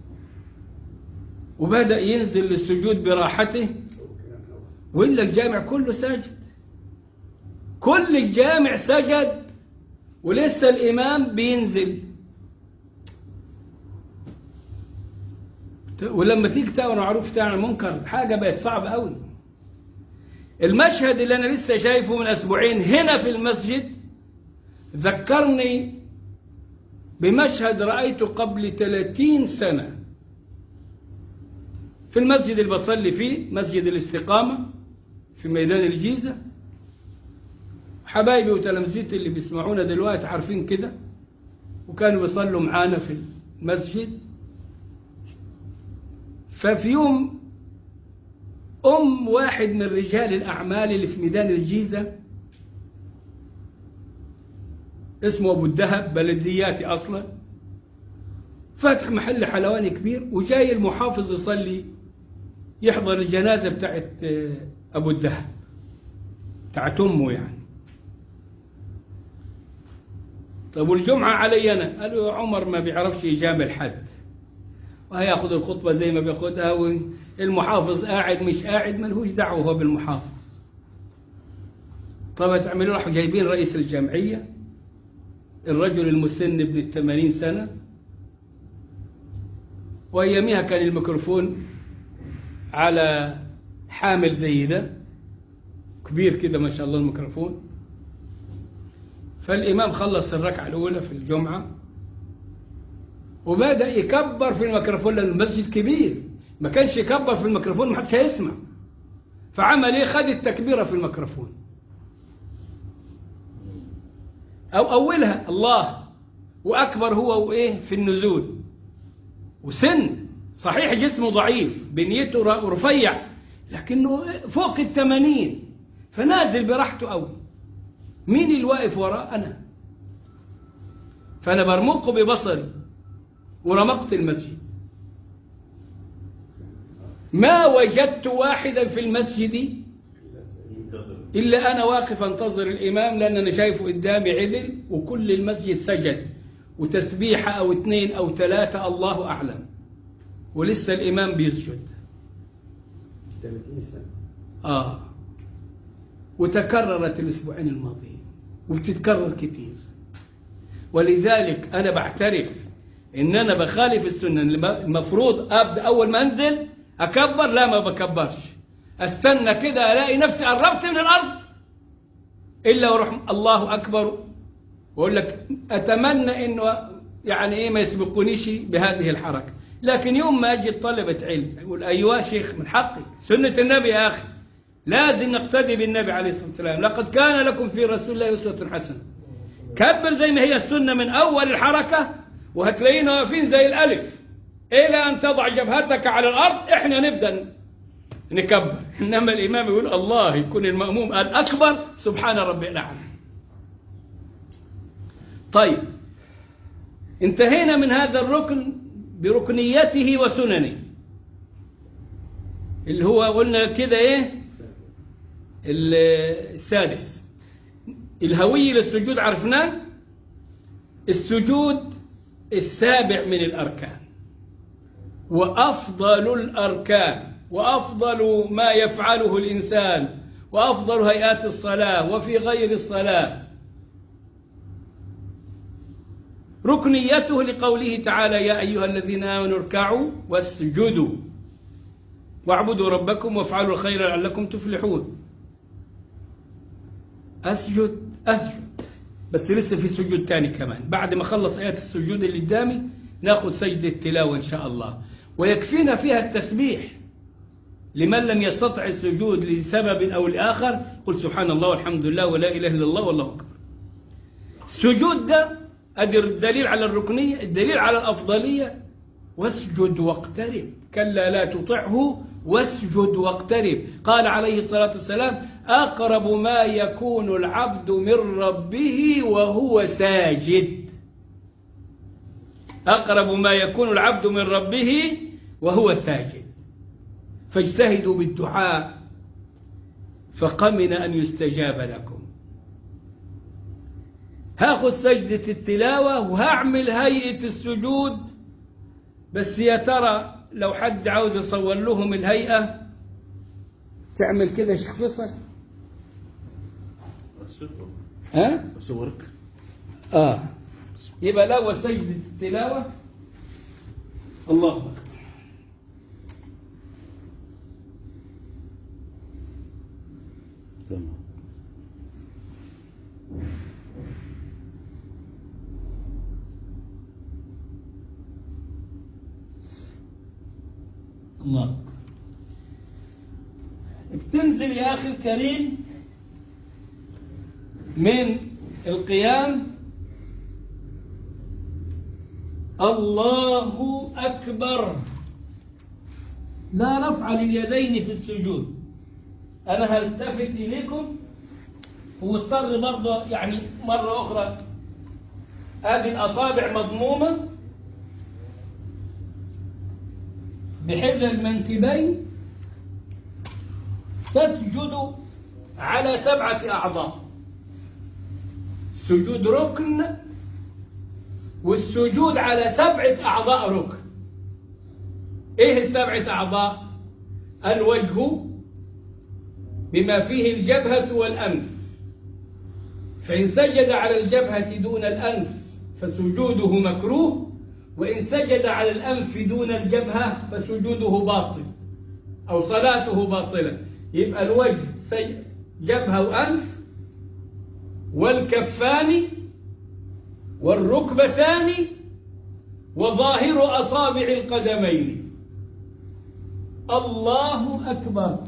وبدأ ينزل للسجود براحته، وإلا الجامع كله ساجد، كل الجامع سجد ولسه الإمام بينزل. ولما تيجي تأمر معروف تعمل منكر، حاجة بقت صعبة قوي. المشهد اللي أنا لسه شايفه من أسبوعين هنا في المسجد ذكرني بمشهد رأيته قبل ثلاثين سنة في المسجد اللي بصلي فيه، مسجد الاستقامة في ميدان الجيزة. حبايبي وتلامذتي اللي بيسمعونا دلوقتي عارفين كده، وكانوا بيصلوا معانا في المسجد. ففي يوم أم واحد من رجال الأعمال اللي في ميدان الجيزة اسمه أبو الدهب، بلدياتي أصلا، فاتح محل حلواني كبير، وجاي المحافظ يصلي يحضر الجنازة بتاعت أبو الدهب بتاعت أمه يعني. طب والجمعة علي أنا؟ قالوا يا عمر ما بيعرفش يجامل حد، وهياخد الخطبة زي ما بياخدها، والمحافظ قاعد مش قاعد ملهوش دعوة هو بالمحافظ. طب تعملوا، راحوا جايبين رئيس الجمعية الرجل المسن ابن الثمانين سنة، وأياميها كان الميكروفون على حامل زي ده كبير كده ما شاء الله الميكروفون. فالإمام خلص الركعة الأولى في الجمعة وبدأ يكبر في الميكروفون، لأن المسجد كبير، ما كانش يكبر في الميكروفون ما حدش هيسمع. فعمل ايه؟ خد التكبيرة في الميكروفون، أو أولها الله وأكبر هو وإيه في النزول، وسن صحيح جسمه ضعيف بنيته رفيع لكنه فوق الثمانين، فنازل براحته قوي. مين اللي واقف وراه؟ أنا. فأنا برمقه ببصري ورمقت المسجد، ما وجدت واحدا في المسجد إلا أنا واقف أنتظر الإمام، لأن أنا شايفه قدامي عدل، وكل المسجد سجد، وتسبيحة أو اثنين أو ثلاثة الله أعلم، ولسه الإمام بيسجد. ثلاثين سنة. آه وتكررت الأسبوعين الماضيين وبتتكرر كتير. ولذلك أنا بعترف إن أنا بخالف السنة. المفروض أبدأ أول ما أنزل أكبر، لا ما بكبرش، أستنى كده ألاقي نفسي قربت من الأرض إلا وروح الله أكبر وأقول لك أتمنى إنه يعني إيه ما يسبقونيش بهذه الحركة. لكن يوم ما أجي طلبة علم يقول أيوة شيخ من حقك سنة النبي يا أخي، لازم نقتدي بالنبي عليه الصلاة والسلام، لقد كان لكم في رسول الله أسوة حسنة. كبر زي ما هي السنة من أول الحركة وهتلاقينا واقفين زي الألف إلى أن تضع جبهتك على الأرض إحنا نبدأ نكبر. إنما الإمام يقول الله يكون المأموم قال أكبر سبحان ربي الأعلى. طيب انتهينا من هذا الركن بركنيته وسننه اللي هو قلنا كده إيه السادس. الهوي للسجود عرفناه. السجود السابع من الأركان وأفضل الأركان وأفضل ما يفعله الإنسان وأفضل هيئات الصلاة وفي غير الصلاة. ركنيته لقوله تعالى يا أيها الذين آمنوا اركعوا واسجدوا واعبدوا ربكم وافعلوا الخير لعلكم تفلحون. أسجد أسجد بس لسه في سجود تاني كمان. بعد ما خلص آيات السجود اللي قدامي ناخذ سجدة التلاوة إن شاء الله، ويكفينا فيها التسبيح لمن لم يستطع السجود لسبب أو لآخر قل سبحان الله والحمد لله ولا إله إلا الله والله أكبر. السجود ده أدر الدليل على الركنية، الدليل على الأفضلية. واسجد واقترب كلا لا تطعه واسجد واقترب. قال عليه الصلاة والسلام أقرب ما يكون العبد من ربه وهو ساجد. أقرب ما يكون العبد من ربه وهو ساجد. فاجتهدوا بالدعاء فقمن أن يستجاب لكم. هاخذ سجدة التلاوة وهعمل هيئة السجود. بس يا ترى لو حد عاوز يصور لهم الهيئة تعمل كده يا شيخ فيصل؟ ها؟ أصورك؟ آه يبقى الأول سجدة التلاوة. الله أكبر. تمام. الله. بتنزل يا أخي الكريم من القيام الله أكبر، لا رفع لليدين في السجود. أنا هلتفت إليكم واضطر برضه يعني مرة أخرى هذه الأصابع مضمومة بحذر المنكبين، تسجد على سبعة أعضاء. السجود ركن والسجود على سبعة أعضاء ركن. إيه السبعة أعضاء؟ الوجه بما فيه الجبهة والأنف، فإن سجد على الجبهة دون الأنف فسجوده مكروه، وإن سجد على الأنف دون الجبهة فسجوده باطل أو صلاته باطلة. يبقى الوجه جبهة وأنف والكفان والركبتان وظاهر أصابع القدمين. الله أكبر.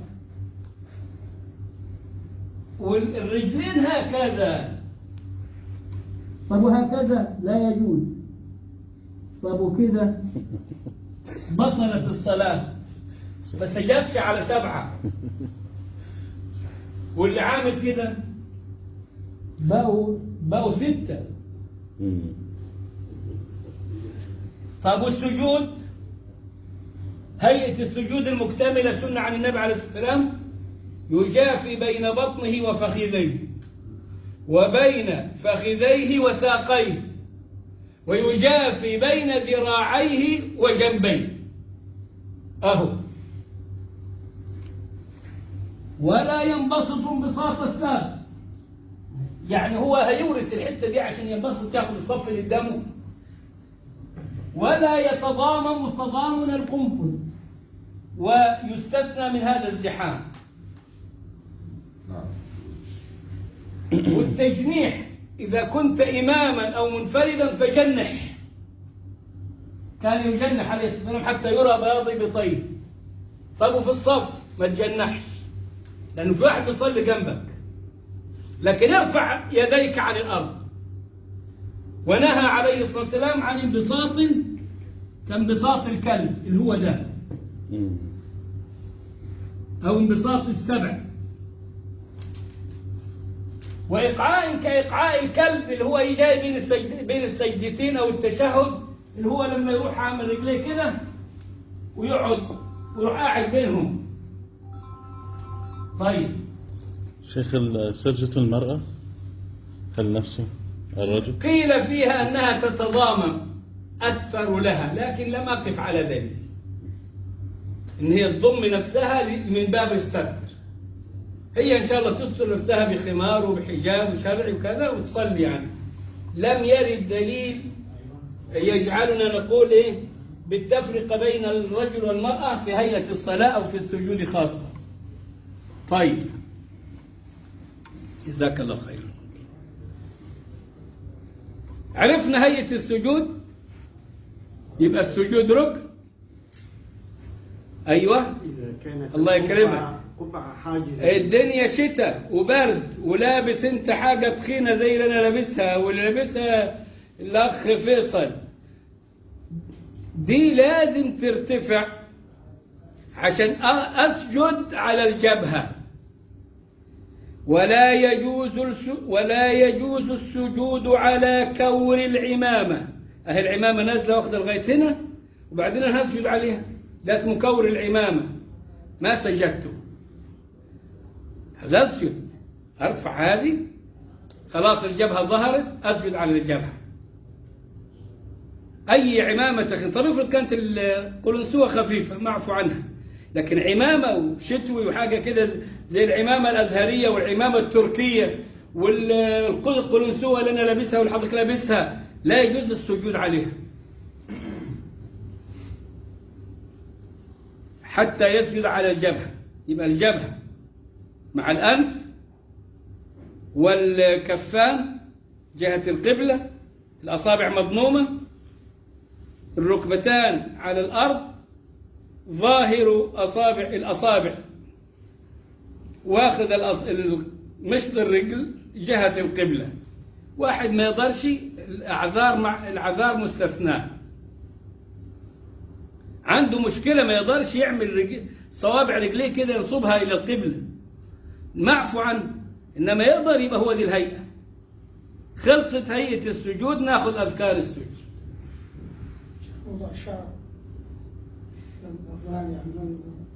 والرجلين هكذا. طب وهكذا لا يجوز. طب وكذا بطلت الصلاة، ما سجدش على سبعة. واللي عامل كده بقوا بقوا ستة. طب والسجود، هيئة السجود المكتملة سنة عن النبي عليه الصلاة والسلام، يجافي بين بطنه وفخذيه وبين فخذيه وساقيه، ويجافي بين ذراعيه وجنبيه. أهو ولا ينبسط انبساط السابق. يعني هو هيورث الحتة دي عشان ينبسط ياخد الصف اللي قدامه. ولا يتضامن تضامن القنفذ، ويستثنى من هذا الزحام. والتجنيح إذا كنت إماما أو منفردا فجنح. كان يجنح عليه الصلاة والسلام حتى يرى بياض إبطيه. طب وفي الصف ما تجنحش، لأنه في واحد بيصلي جنبك، لكن ارفع يديك عن الأرض. ونهى عليه الصلاة والسلام عن انبساط كانبساط الكلب اللي هو ده، أو انبساط السبع. وإيقاع كإيقاع الكلب اللي هو يجي بين السجد بين السجدتين أو التشهد، اللي هو لما يروح عامل رجليه كده ويقعد ويروح قاعد بينهم. طيب شيخ سجدة المرأة هل نفسه الرجل؟ قيل فيها أنها تتضامن أكثر لها، لكن لم أقف على ذلك، إن هي تضم نفسها من باب الستر. هي إن شاء الله تستر نفسها بخمار وبحجاب وشرعي وكذا وتصلي. يعني لم يرد دليل يجعلنا نقول إيه بالتفرقة بين الرجل والمرأة في هيئة الصلاة أو في السجود خاصة. طيب جزاك الله خير. عرفنا هيئة السجود، يبقى السجود ركن. أيوة الله يكرمك. الدنيا شتاء وبرد ولابس انت حاجة تخينة زي اللي انا لابسها واللي لابسها الاخ فيصل، دي لازم ترتفع عشان اسجد على الجبهة. ولا يجوز ولا يجوز السجود على كور العمامة. اهي العمامة نازلة واخدة لغاية هنا وبعدين انا هسجد عليها، ده اسمه كور العمامة. ما سجدته، أسجد أرفع هذه خلاص الجبهة ظهرت، أسجد على الجبهة. أي عمامة تخن. طب افرض كانت القلنسوة خفيفة معفو عنها، لكن عمامة وشتوي وحاجة كده زي العمامة الأزهرية والعمامة التركية والقلنسوة اللي أنا لابسها والحضرتك لابسها، لا يجوز السجود عليها حتى يسجد على الجبهة. يبقى الجبهة مع الأنف والكفان جهة القبلة، الأصابع مضمومة، الركبتان على الأرض، ظاهر أصابع الأصابع واخذ مشط الرجل جهة القبلة. واحد ما يقدرش، الأعذار مع الأعذار مستثناه. عنده مشكلة ما يقدرش يعمل رجل صوابع رجليه كده ينصبها إلى القبلة، معفو عنه. إنما يقدر يبقى هو دي الهيئة. خلصت هيئة السجود ناخذ أذكار السجود. موضوع الشعر الأفغان يعملون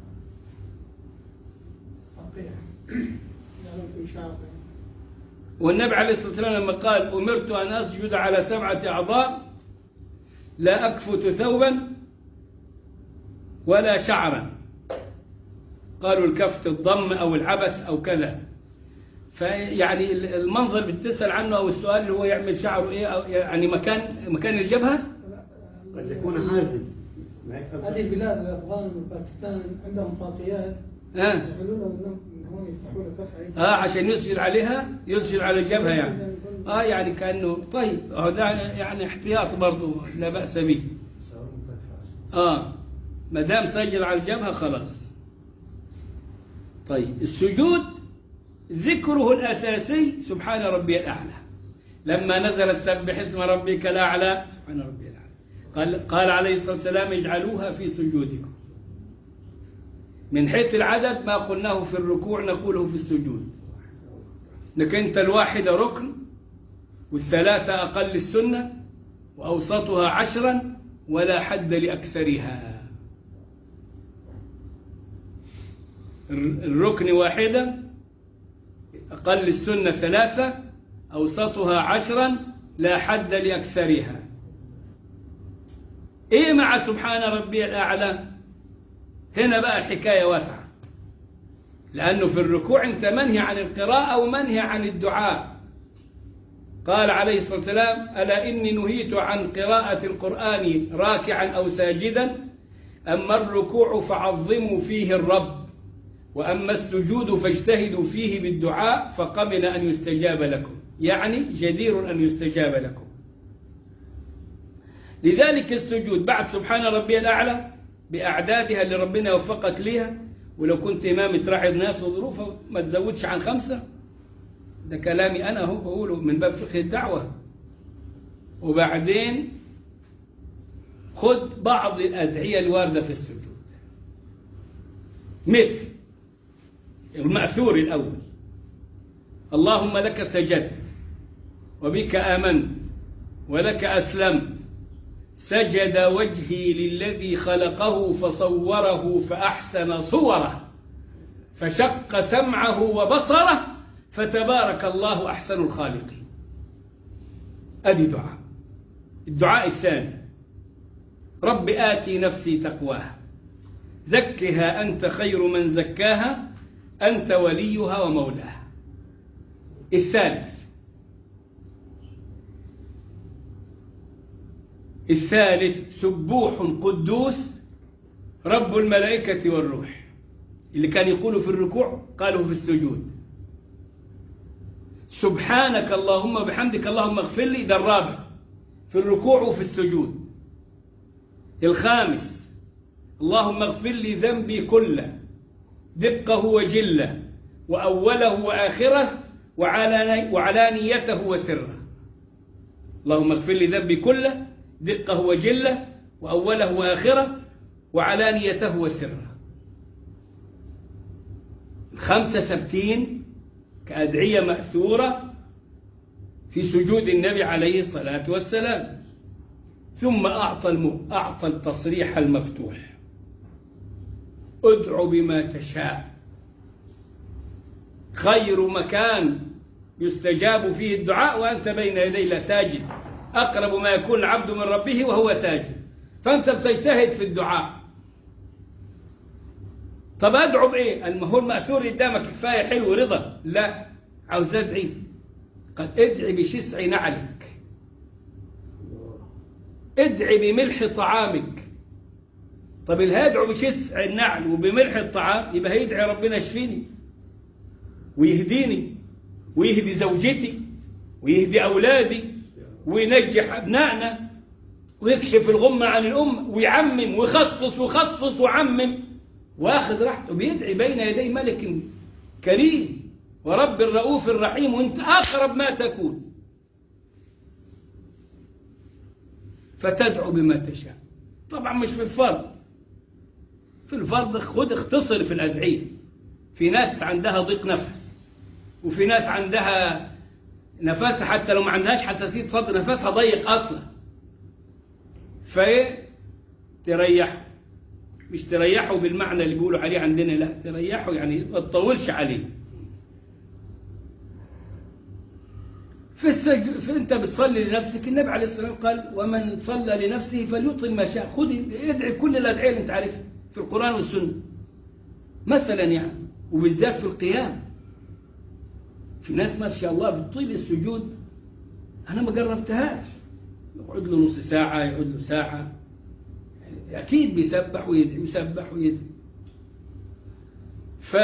تقطيع يعملون في شعر. والنبي عليه الصلاة والسلام لما قال أمرت أن أسجد على سبعة أعضاء لا أكفت ثوبا ولا شعرا، قالوا الكفت الضم أو العبث أو كذا. فيعني المنظر بتسأل عنه أو السؤال اللي هو يعمل شعره إيه، أو يعني مكان مكان الجبهة قد يكون حازم. هذه البلاد الأفغان وباكستان عندهم طاقيات يعملون لهم هون يفتحوا له فتحة اه عشان يسجد عليها، يسجد على الجبهة يعني. اه يعني كأنه طيب هذا يعني احتياط برضه لا بأس به. اه ما دام سجد على الجبهة خلاص. طيب السجود ذكره الأساسي سبحان ربي الأعلى. لما نزل سبح اسم ربك الأعلى سبحان ربي الأعلى قال, قال عليه الصلاة والسلام اجعلوها في سجودكم. من حيث العدد ما قلناه في الركوع نقوله في السجود، لكن انت الواحدة ركن والثلاثة أقل السنة وأوسطها عشرا ولا حد لأكثرها. الركن واحدة، أقل السنة ثلاثة، أوسطها عشرا لا حد لأكثرها. إيه مع سبحان ربي الأعلى؟ هنا بقى الحكاية واسعة. لأنه في الركوع أنت منهي عن القراءة ومنهي عن الدعاء. قال عليه الصلاة والسلام: ألا إني نهيت عن قراءة القرآن راكعا أو ساجدا، أما الركوع فعظموا فيه الرب، وأما السجود فاجتهدوا فيه بالدعاء فقبل أن يستجاب لكم، يعني جدير أن يستجاب لكم. لذلك السجود بعد سبحان ربي الأعلى بأعدادها اللي ربنا وفقك ليها، ولو كنت إمام تراعي الناس وظروفها ما تزودش عن خمسة، ده كلامي أنا هو بقوله من باب فقه الدعوة. وبعدين خد بعض الأدعية الواردة في السجود، مثل المأثور الأول: اللهم لك سجدت وبك آمنت ولك أسلمت، سجد وجهي للذي خلقه فصوره فأحسن صوره، فشق سمعه وبصره، فتبارك الله أحسن الخالقين. أدي دعاء. الدعاء الثاني: رب آتي نفسي تقواها زكها أنت خير من زكاها أنت وليها ومولاها. الثالث الثالث سبوح قدوس رب الملائكة والروح، اللي كان يقوله في الركوع قالوا في السجود: سبحانك اللهم بحمدك اللهم اغفر لي، ده الرابع في الركوع وفي السجود. الخامس: اللهم اغفر لي ذنبي كله دقه وجله وأوله وآخره وعلانيته وسره. اللهم اغفر لي ذنبي كله دقه وجله وأوله وآخره وعلانيته وسره. الخمسة ثابتين كأدعية مأثورة في سجود النبي عليه الصلاة والسلام. ثم أعطى الم... أعطى التصريح المفتوح: ادع بما تشاء. خير مكان يستجاب فيه الدعاء وأنت بين يدي الله ساجد، أقرب ما يكون العبد من ربه وهو ساجد، فأنت بتجتهد في الدعاء. طب أدعو بإيه؟ المهول مأثور قدامك كفاية حلو رضا؟ لا، عاوز أدعي. قد ادعي بشسع نعلك، ادعي بملح طعامك. طب اللي هيدعو بشسع النعل وبملح الطعام يبقى هيدعي ربنا يشفيني ويهديني ويهدي زوجتي ويهدي أولادي وينجح أبنائنا ويكشف الغمة عن الأمة ويعمم ويخصص ويخصص وعمم واخذ راحته، بيدعي بين يدي ملك كريم ورب الرؤوف الرحيم، وانت أقرب ما تكون. فتدعو بما تشاء. طبعا مش في الفرض، في الفرض خد اختصر في الأدعية. في ناس عندها ضيق نفس، وفي ناس عندها نفسها حتى لو ما عندهاش حساسية صدر نفسها ضيق أصلا، فايه تريحوا. مش تريحوا بالمعنى اللي بيقولوا عليه عندنا، لا، تريحوا يعني ما تطولش عليه. في السجود فانت بتصلي لنفسك، النبي عليه الصلاه والسلام قال: ومن صلى لنفسه فليطل ما شاء. خذ ادعي كل الادعيه اللي انت عارفها في القران والسنه مثلا يعني، وبالذات في القيام. في ناس ما شاء الله بتطيل السجود، انا ما جربتهاش، يقعد له نص ساعه، يقعد له ساعه، اكيد بيسبح ويدعي ويسبح ويدعي. ف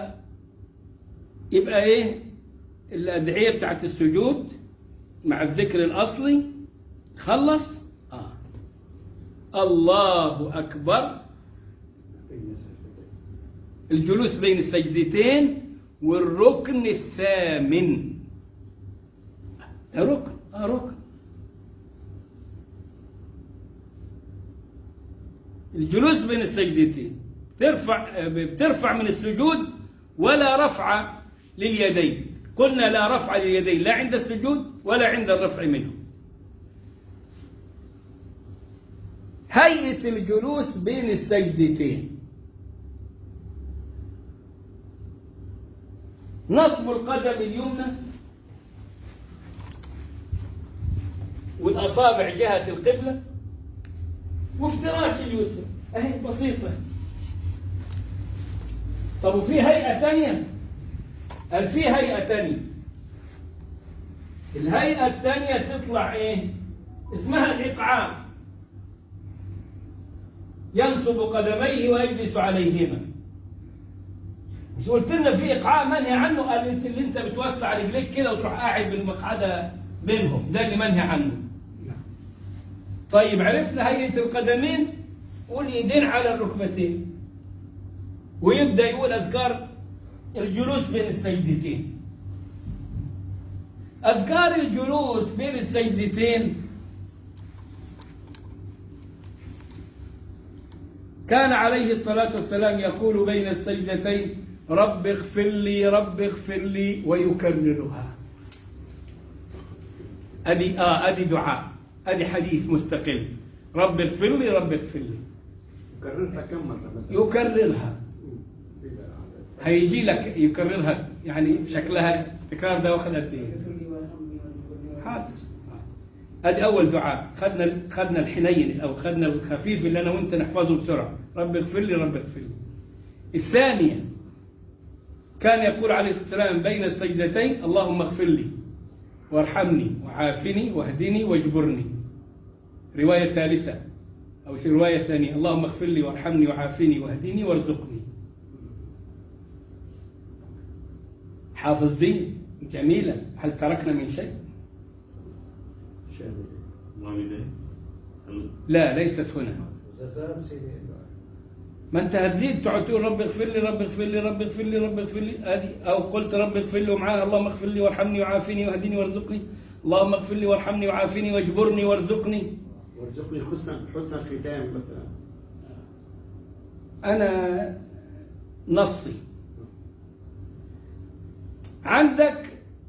يبقى ايه الأدعية بتاعت السجود مع الذكر الأصلي؟ خلص آه. الله أكبر، الجلوس بين السجدتين، والركن الثامن. ركن آه ركن الجلوس بين السجدتين. ترفع بترفع من السجود ولا رفع لليدين. قلنا لا رفع لليدين لا عند السجود ولا عند الرفع منه. هيئة الجلوس بين السجدتين: نصب القدم اليمنى والأصابع جهة القبلة، وافتراش اليسرى. أهي بسيطة. طب وفي هيئة تانية؟ قال في هيئة تانية. الهيئة التانية تطلع ايه؟ اسمها الإقعاء. ينصب قدميه ويجلس عليهما. مش قلت لنا في إقعاء منهي عنه؟ قال اللي انت بتوسع رجليك كده وتروح قاعد بالمقعدة بينهم، ده اللي منهي عنه. طيب عرفنا هيئة القدمين واليدين على الركبتين، ويبدأ يقول أذكار الجلوس بين السجدتين. أذكار الجلوس بين السجدتين كان عليه الصلاة والسلام يقول بين السجدتين: رب اغفر لي رب اغفر لي، ويكررها. أدي آه أدي دعاء، أدي حديث مستقل. رب اغفر لي رب اغفر لي. يكررها كم مرة؟ يكررها. هيجي لك يكررها، يعني شكلها التكرار ده واخد قد ايه؟ حاضر. ادي اول دعاء. خدنا خدنا الحنين او خدنا الخفيف اللي انا وانت نحفظه بسرعه: رب اغفر لي رب اغفر لي. الثانيه كان يقول عليه الصلاه والسلام بين السجدتين: اللهم اغفر لي وارحمني وعافني واهدني واجبرني. روايه ثالثه او روايه ثانيه: اللهم اغفر لي وارحمني وعافني واهدني وارزقني. حافظ دي جميلة. هل تركنا من شيء؟ لا، ليست هنا. ما انت هتزيد تقعد تقول رب اغفر لي رب اغفر لي رب اغفر لي رب اغفر لي ادي، او قلت رب اغفر لي ومعاها اللهم اغفر لي وارحمني وعافني واهدني وارزقني. اللهم اغفر لي وارحمني وعافني واجبرني وارزقني. وارزقني حسن حسن الختام مثلا. انا نصي عندك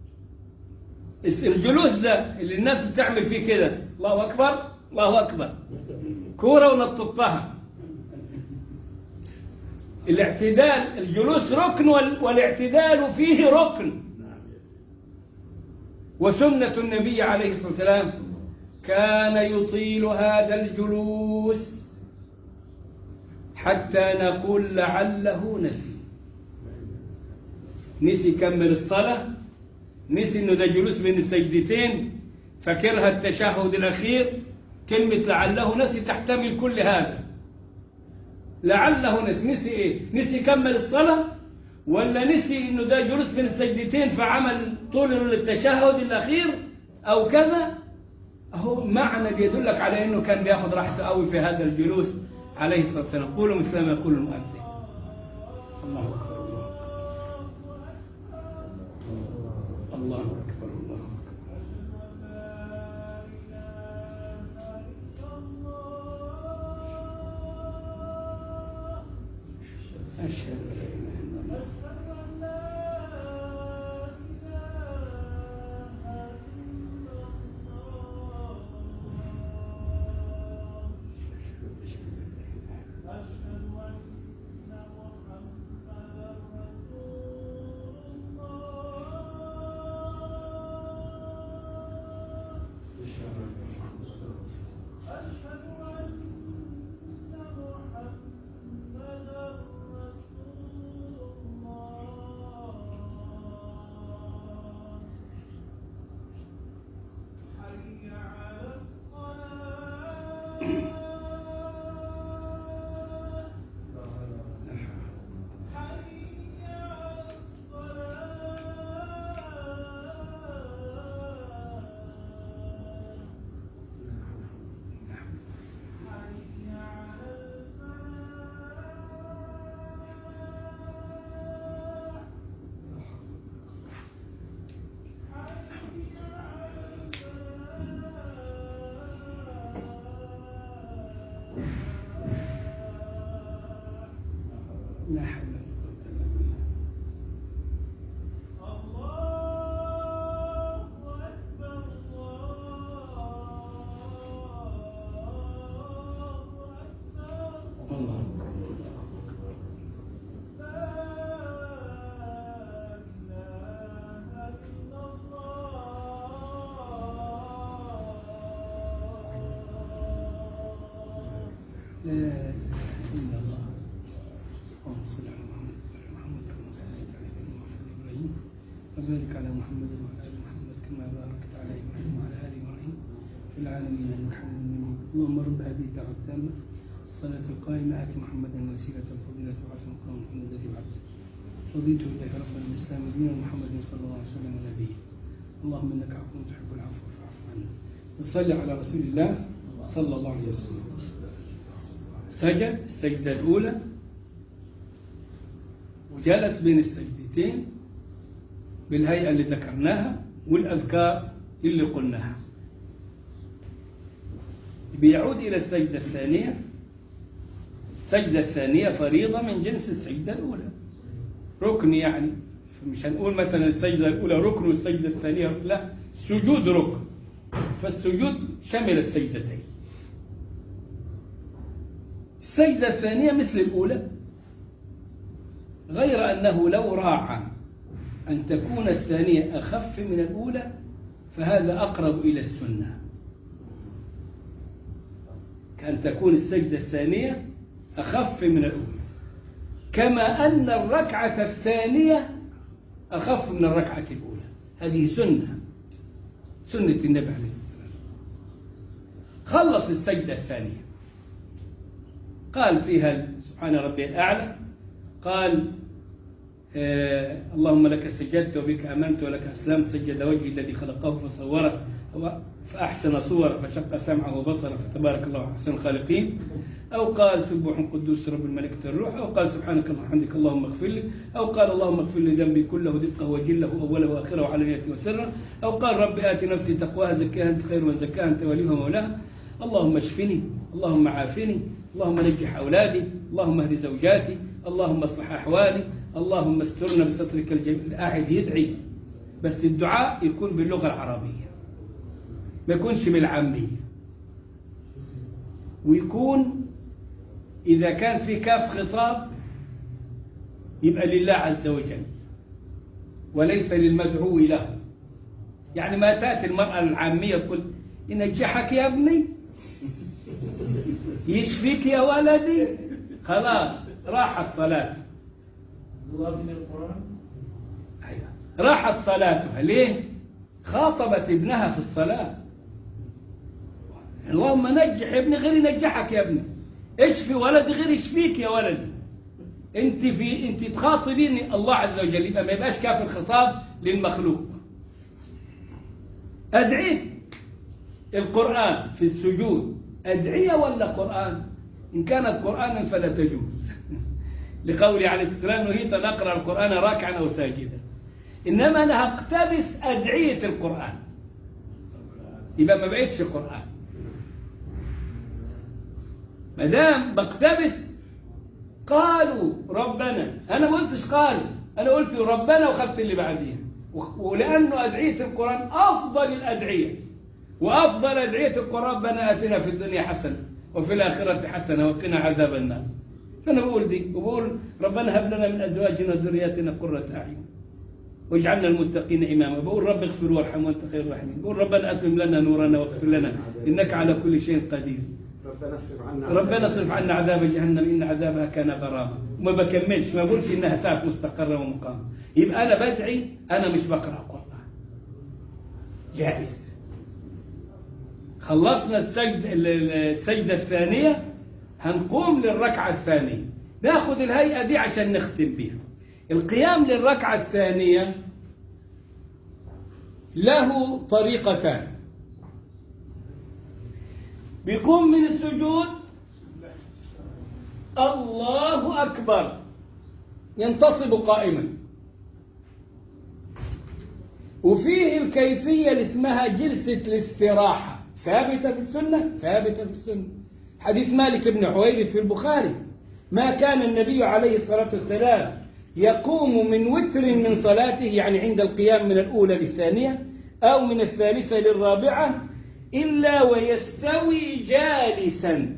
الجلوس ده اللي الناس بتعمل فيه كده: الله أكبر الله أكبر، كورة ونططها. الاعتدال، الجلوس ركن والاعتدال فيه ركن. وسنة النبي عليه الصلاة والسلام كان يطيل هذا الجلوس حتى نقول لعله نسي. نسي يكمل الصلاة، نسي انه ده جلوس بين السجدتين، فكرها التشهد الأخير. كلمة لعله نسي تحتمل كل هذا. لعله نسي، نسي ايه؟ نسي يكمل الصلاة، ولا نسي انه ده جلوس بين السجدتين فعمل طول التشهد الأخير أو كذا. أهو معنى بيدلك على انه كان بياخد راحته قوي في هذا الجلوس عليه الصلاة والسلام. قولوا مثل ما يقول المؤذن. الله أكبر الله أكبر الله أكبر. أشهد أن لا إله إلا الله. لا حول ولا قوة إلا بالله. الله أكبر. لا إله إلا الله. اللهم صل على محمد. وبارك على محمد وعلى آل محمد كما باركت على إبراهيم وعلى آل إبراهيم في العالمين إنك حميد مجيد. اللهم رب هذه الدعوة التامة الصلاة القائمة آت محمدا الوسيلة والفضيلة وبعث مقام محمد الذي بعثه رضيت إليك ربنا الإسلام دينا محمد صلى الله عليه وسلم نبيا. اللهم إنك عفو تحب العفو فاعف عنا. نصلي على رسول الله صلى الله عليه وسلم. سجد السجدة الأولى وجلس بين السجدتين بالهيئة اللي ذكرناها والأذكار اللي قلناها. بيعود إلى السجدة الثانية. السجدة الثانية فريضة من جنس السجدة الأولى، ركن يعني، مش هنقول مثلا السجدة الأولى ركن والسجدة الثانية لا، السجود ركن، فالسجود شمل السجدتين. السجدة الثانية مثل الأولى، غير أنه لو راعى أن تكون الثانية أخف من الأولى فهذا أقرب إلى السنة، كأن تكون السجدة الثانية أخف من الأولى، كما أن الركعة الثانية أخف من الركعة الأولى. هذه سنة سنة النبي عليه الصلاة والسلام. خلص السجدة الثانية قال فيها سبحان ربي الأعلى، قال آه اللهم لك سجدت وبك آمنت ولك أسلمت، سجد وجهي الذي خلقه فصوره فأحسن صوره فشق سمعه وبصره فتبارك الله أحسن الخالقين، أو قال سبح قدوس رب الملائكة الروح، أو قال سبحانك اللهم وبحمدك اللهم اغفر لي، أو قال اللهم اغفر لي ذنبي كله دقه وجله أوله وآخره وعلانيته وسره، أو قال رب آت نفسي تقواها زكاها أنت خير من زكاها أنت وليها ومولاها، اللهم اشفني اللهم عافني اللهم نجح أولادي اللهم اهد زوجاتي اللهم اصلح أحوالي اللهم استرنا بسترك الجميل. قاعد يدعي، بس الدعاء يكون باللغة العربية ما يكونش بالعامية، ويكون إذا كان في كاف خطاب يبقى لله عز وجل وليس للمدعو له. يعني ما تأتي المرأة العامية تقول ينجحك يا ابني يشفيك يا ولدي، خلاص راحت صلاته. راحت صلاتها. ليه؟ خاطبت ابنها في الصلاة. اللهم نجح ابني غير ينجحك يا ابني، اشفي ولدي غير يشفيك يا ولدي. انت في انت تخاطبيني الله عز وجل، يبقى ما يبقاش كاف الخطاب للمخلوق. أدعية القرآن في السجود أدعية ولا قرآن؟ إن كانت قرآنا فلا تجوز لقوله عليه السلام نهيت أن أقرأ القرآن راكعا أو ساجدا. إنما أنا هقتبس أدعية القرآن، يبقى ما بقيتش قرآن. ما دام بقتبس قالوا ربنا، أنا ما قلتش قالوا، أنا قلت ربنا وخدت اللي بعديها، ولأنه أدعية القرآن أفضل الأدعية، وأفضل أدعية القرآن ربنا آتنا في الدنيا حسنة وفي الآخرة حسنة وقنا عذاب النار. فأنا بقول دي، وبقول ربنا هب لنا من أزواجنا وذرياتنا قرة أعين واجعلنا المتقين إماما. بقول رب اغفر وارحم وأنت خير الراحمين. بقول ربنا أتمم لنا نورنا واغفر لنا إنك على كل شيء قدير. ربنا اصرف عنا ربنا اصرف عنا عذاب جهنم إن عذابها كان غراما. وما بكملش، ما بقولش إنها تعرف مستقرة ومقامة. يبقى أنا بدعي، أنا مش بقرأ قرآن. جائز. خلصنا السجدة السجدة الثانية، هنقوم للركعة الثانية. ناخذ الهيئة دي عشان نختم بيها. القيام للركعة الثانية له طريقتان. بيقوم من السجود الله أكبر، ينتصب قائما. وفيه الكيفية اللي اسمها جلسة الاستراحة، ثابتة في السنة، ثابتة في السنة. حديث مالك بن حويرث في البخاري: ما كان النبي عليه الصلاة والسلام يقوم من وتر من صلاته، يعني عند القيام من الأولى للثانية أو من الثالثة للرابعة، إلا ويستوي جالسا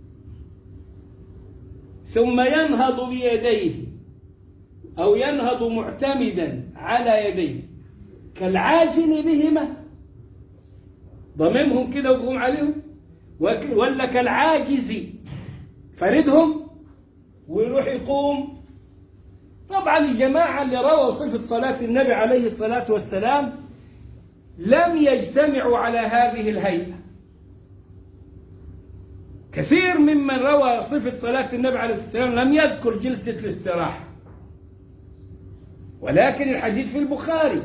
ثم ينهض بيديه أو ينهض معتمدا على يديه كالعاجن بهما، ضممهم كده وقوم عليهم، ولا كالعاجز فردهم ويروح يقوم طبعا الجماعة اللي رووا صفة صلاة النبي عليه الصلاة والسلام لم يجتمعوا على هذه الهيئة. كثير ممن روى صفة صلاة النبي عليه الصلاة والسلام لم يذكر جلسة الاستراحة، ولكن الحديث في البخاري.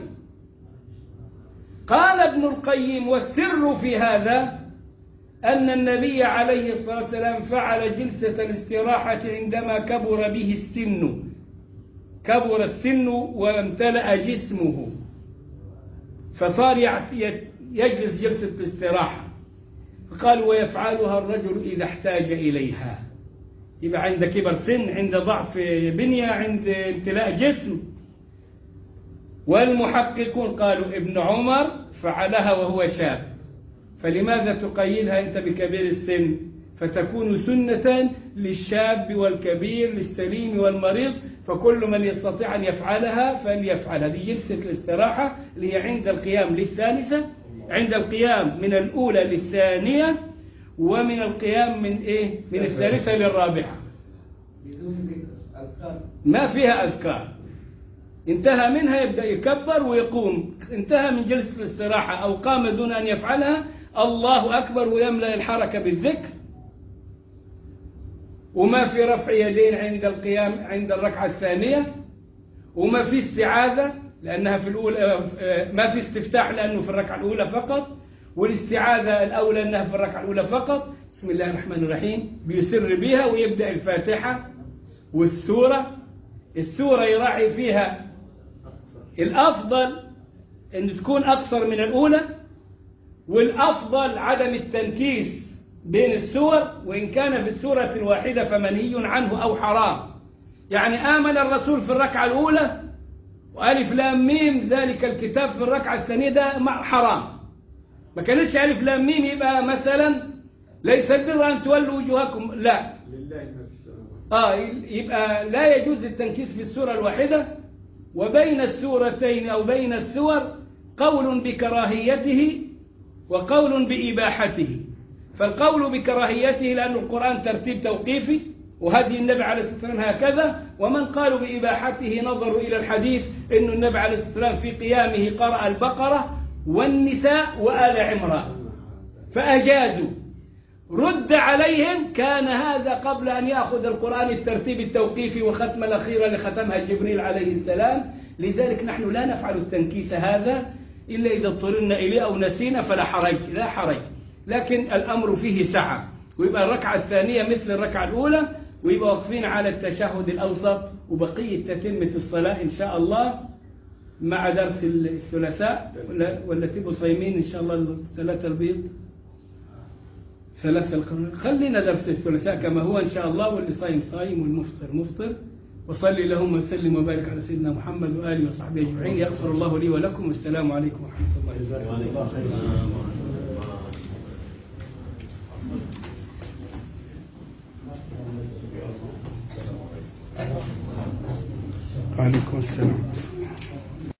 قال ابن القيم: والسر في هذا أن النبي عليه الصلاة والسلام فعل جلسة الاستراحة عندما كبر به السن، كبر السن وامتلأ جسمه، فصار يجلس جلسة الاستراحة. قال: ويفعلها الرجل إذا احتاج إليها. يبقى عند كبر سن، عند ضعف بنية، عند امتلاء جسم. والمحققون قالوا ابن عمر فعلها وهو شاب، فلماذا تقيدها أنت بكبير السن؟ فتكون سنة للشاب والكبير، للسليم والمريض، فكل من يستطيع أن يفعلها فليفعل. هذه جلسة الاستراحة اللي هي عند القيام للثالثة، عند القيام من الأولى للثانية، ومن القيام من إيه؟ من الثالثة للرابعة. ما فيها أذكار. انتهى منها يبدأ يكبر ويقوم. انتهى من جلسة الاستراحة أو قام دون أن يفعلها، الله أكبر ويملأ الحركة بالذكر. وما في رفع يدين عند القيام عند الركعة الثانية، وما في استعاذة لأنها في الأولى، ما في استفتاح لأنه في الركعة الأولى فقط، والاستعاذة الأولى أنها في الركعة الأولى فقط. بسم الله الرحمن الرحيم بيسر بها ويبدأ الفاتحة والسورة. السورة يراعي فيها الأفضل أن تكون أقصر من الأولى، والأفضل عدم التنكيس بين السور، وإن كان في السورة الواحدة فمنهي عنه أو حرام. يعني آمن الرسول في الركعة الأولى وألف لام ميم ذلك الكتاب في الركعة الثانية، ده حرام. ما كانش ألف لام ميم يبقى مثلا ليس البر أن تولوا وجوهكم، لا، آه يبقى لا يجوز التنكيس في السورة الواحدة. وبين السورتين أو بين السور قول بكراهيته وقول بإباحته. فالقول بكراهيته لأن القرآن ترتيب توقيفي، وهدي النبي عليه الصلاة والسلام هكذا. ومن قالوا بإباحته نظروا إلى الحديث أن النبي عليه الصلاة والسلام في قيامه قرأ البقرة والنساء وآل عمران فأجازوا. رد عليهم: كان هذا قبل أن يأخذ القرآن الترتيب التوقيفي والختمة الأخيرة لختمها جبريل عليه السلام. لذلك نحن لا نفعل التنكيس هذا إلا إذا اضطررنا إليه أو نسينا فلا حرج، لا حرج. لكن الأمر فيه سعة، ويبقى الركعة الثانية مثل الركعة الأولى، ويبقى واقفين على التشهد الأوسط، وبقية تتمة الصلاة إن شاء الله مع درس الثلاثاء. ولا تبقوا صايمين إن شاء الله الثلاثة البيض، ثلاثة القرن. خلينا درس الثلاثاء كما هو إن شاء الله، واللي صايم صايم والمفطر مفطر. وصلي اللهم وسلم وبارك على سيدنا محمد وآله وصحبه أجمعين. يغفر الله لي ولكم، والسلام عليكم ورحمة الله وبركاته. وعليكم السلام.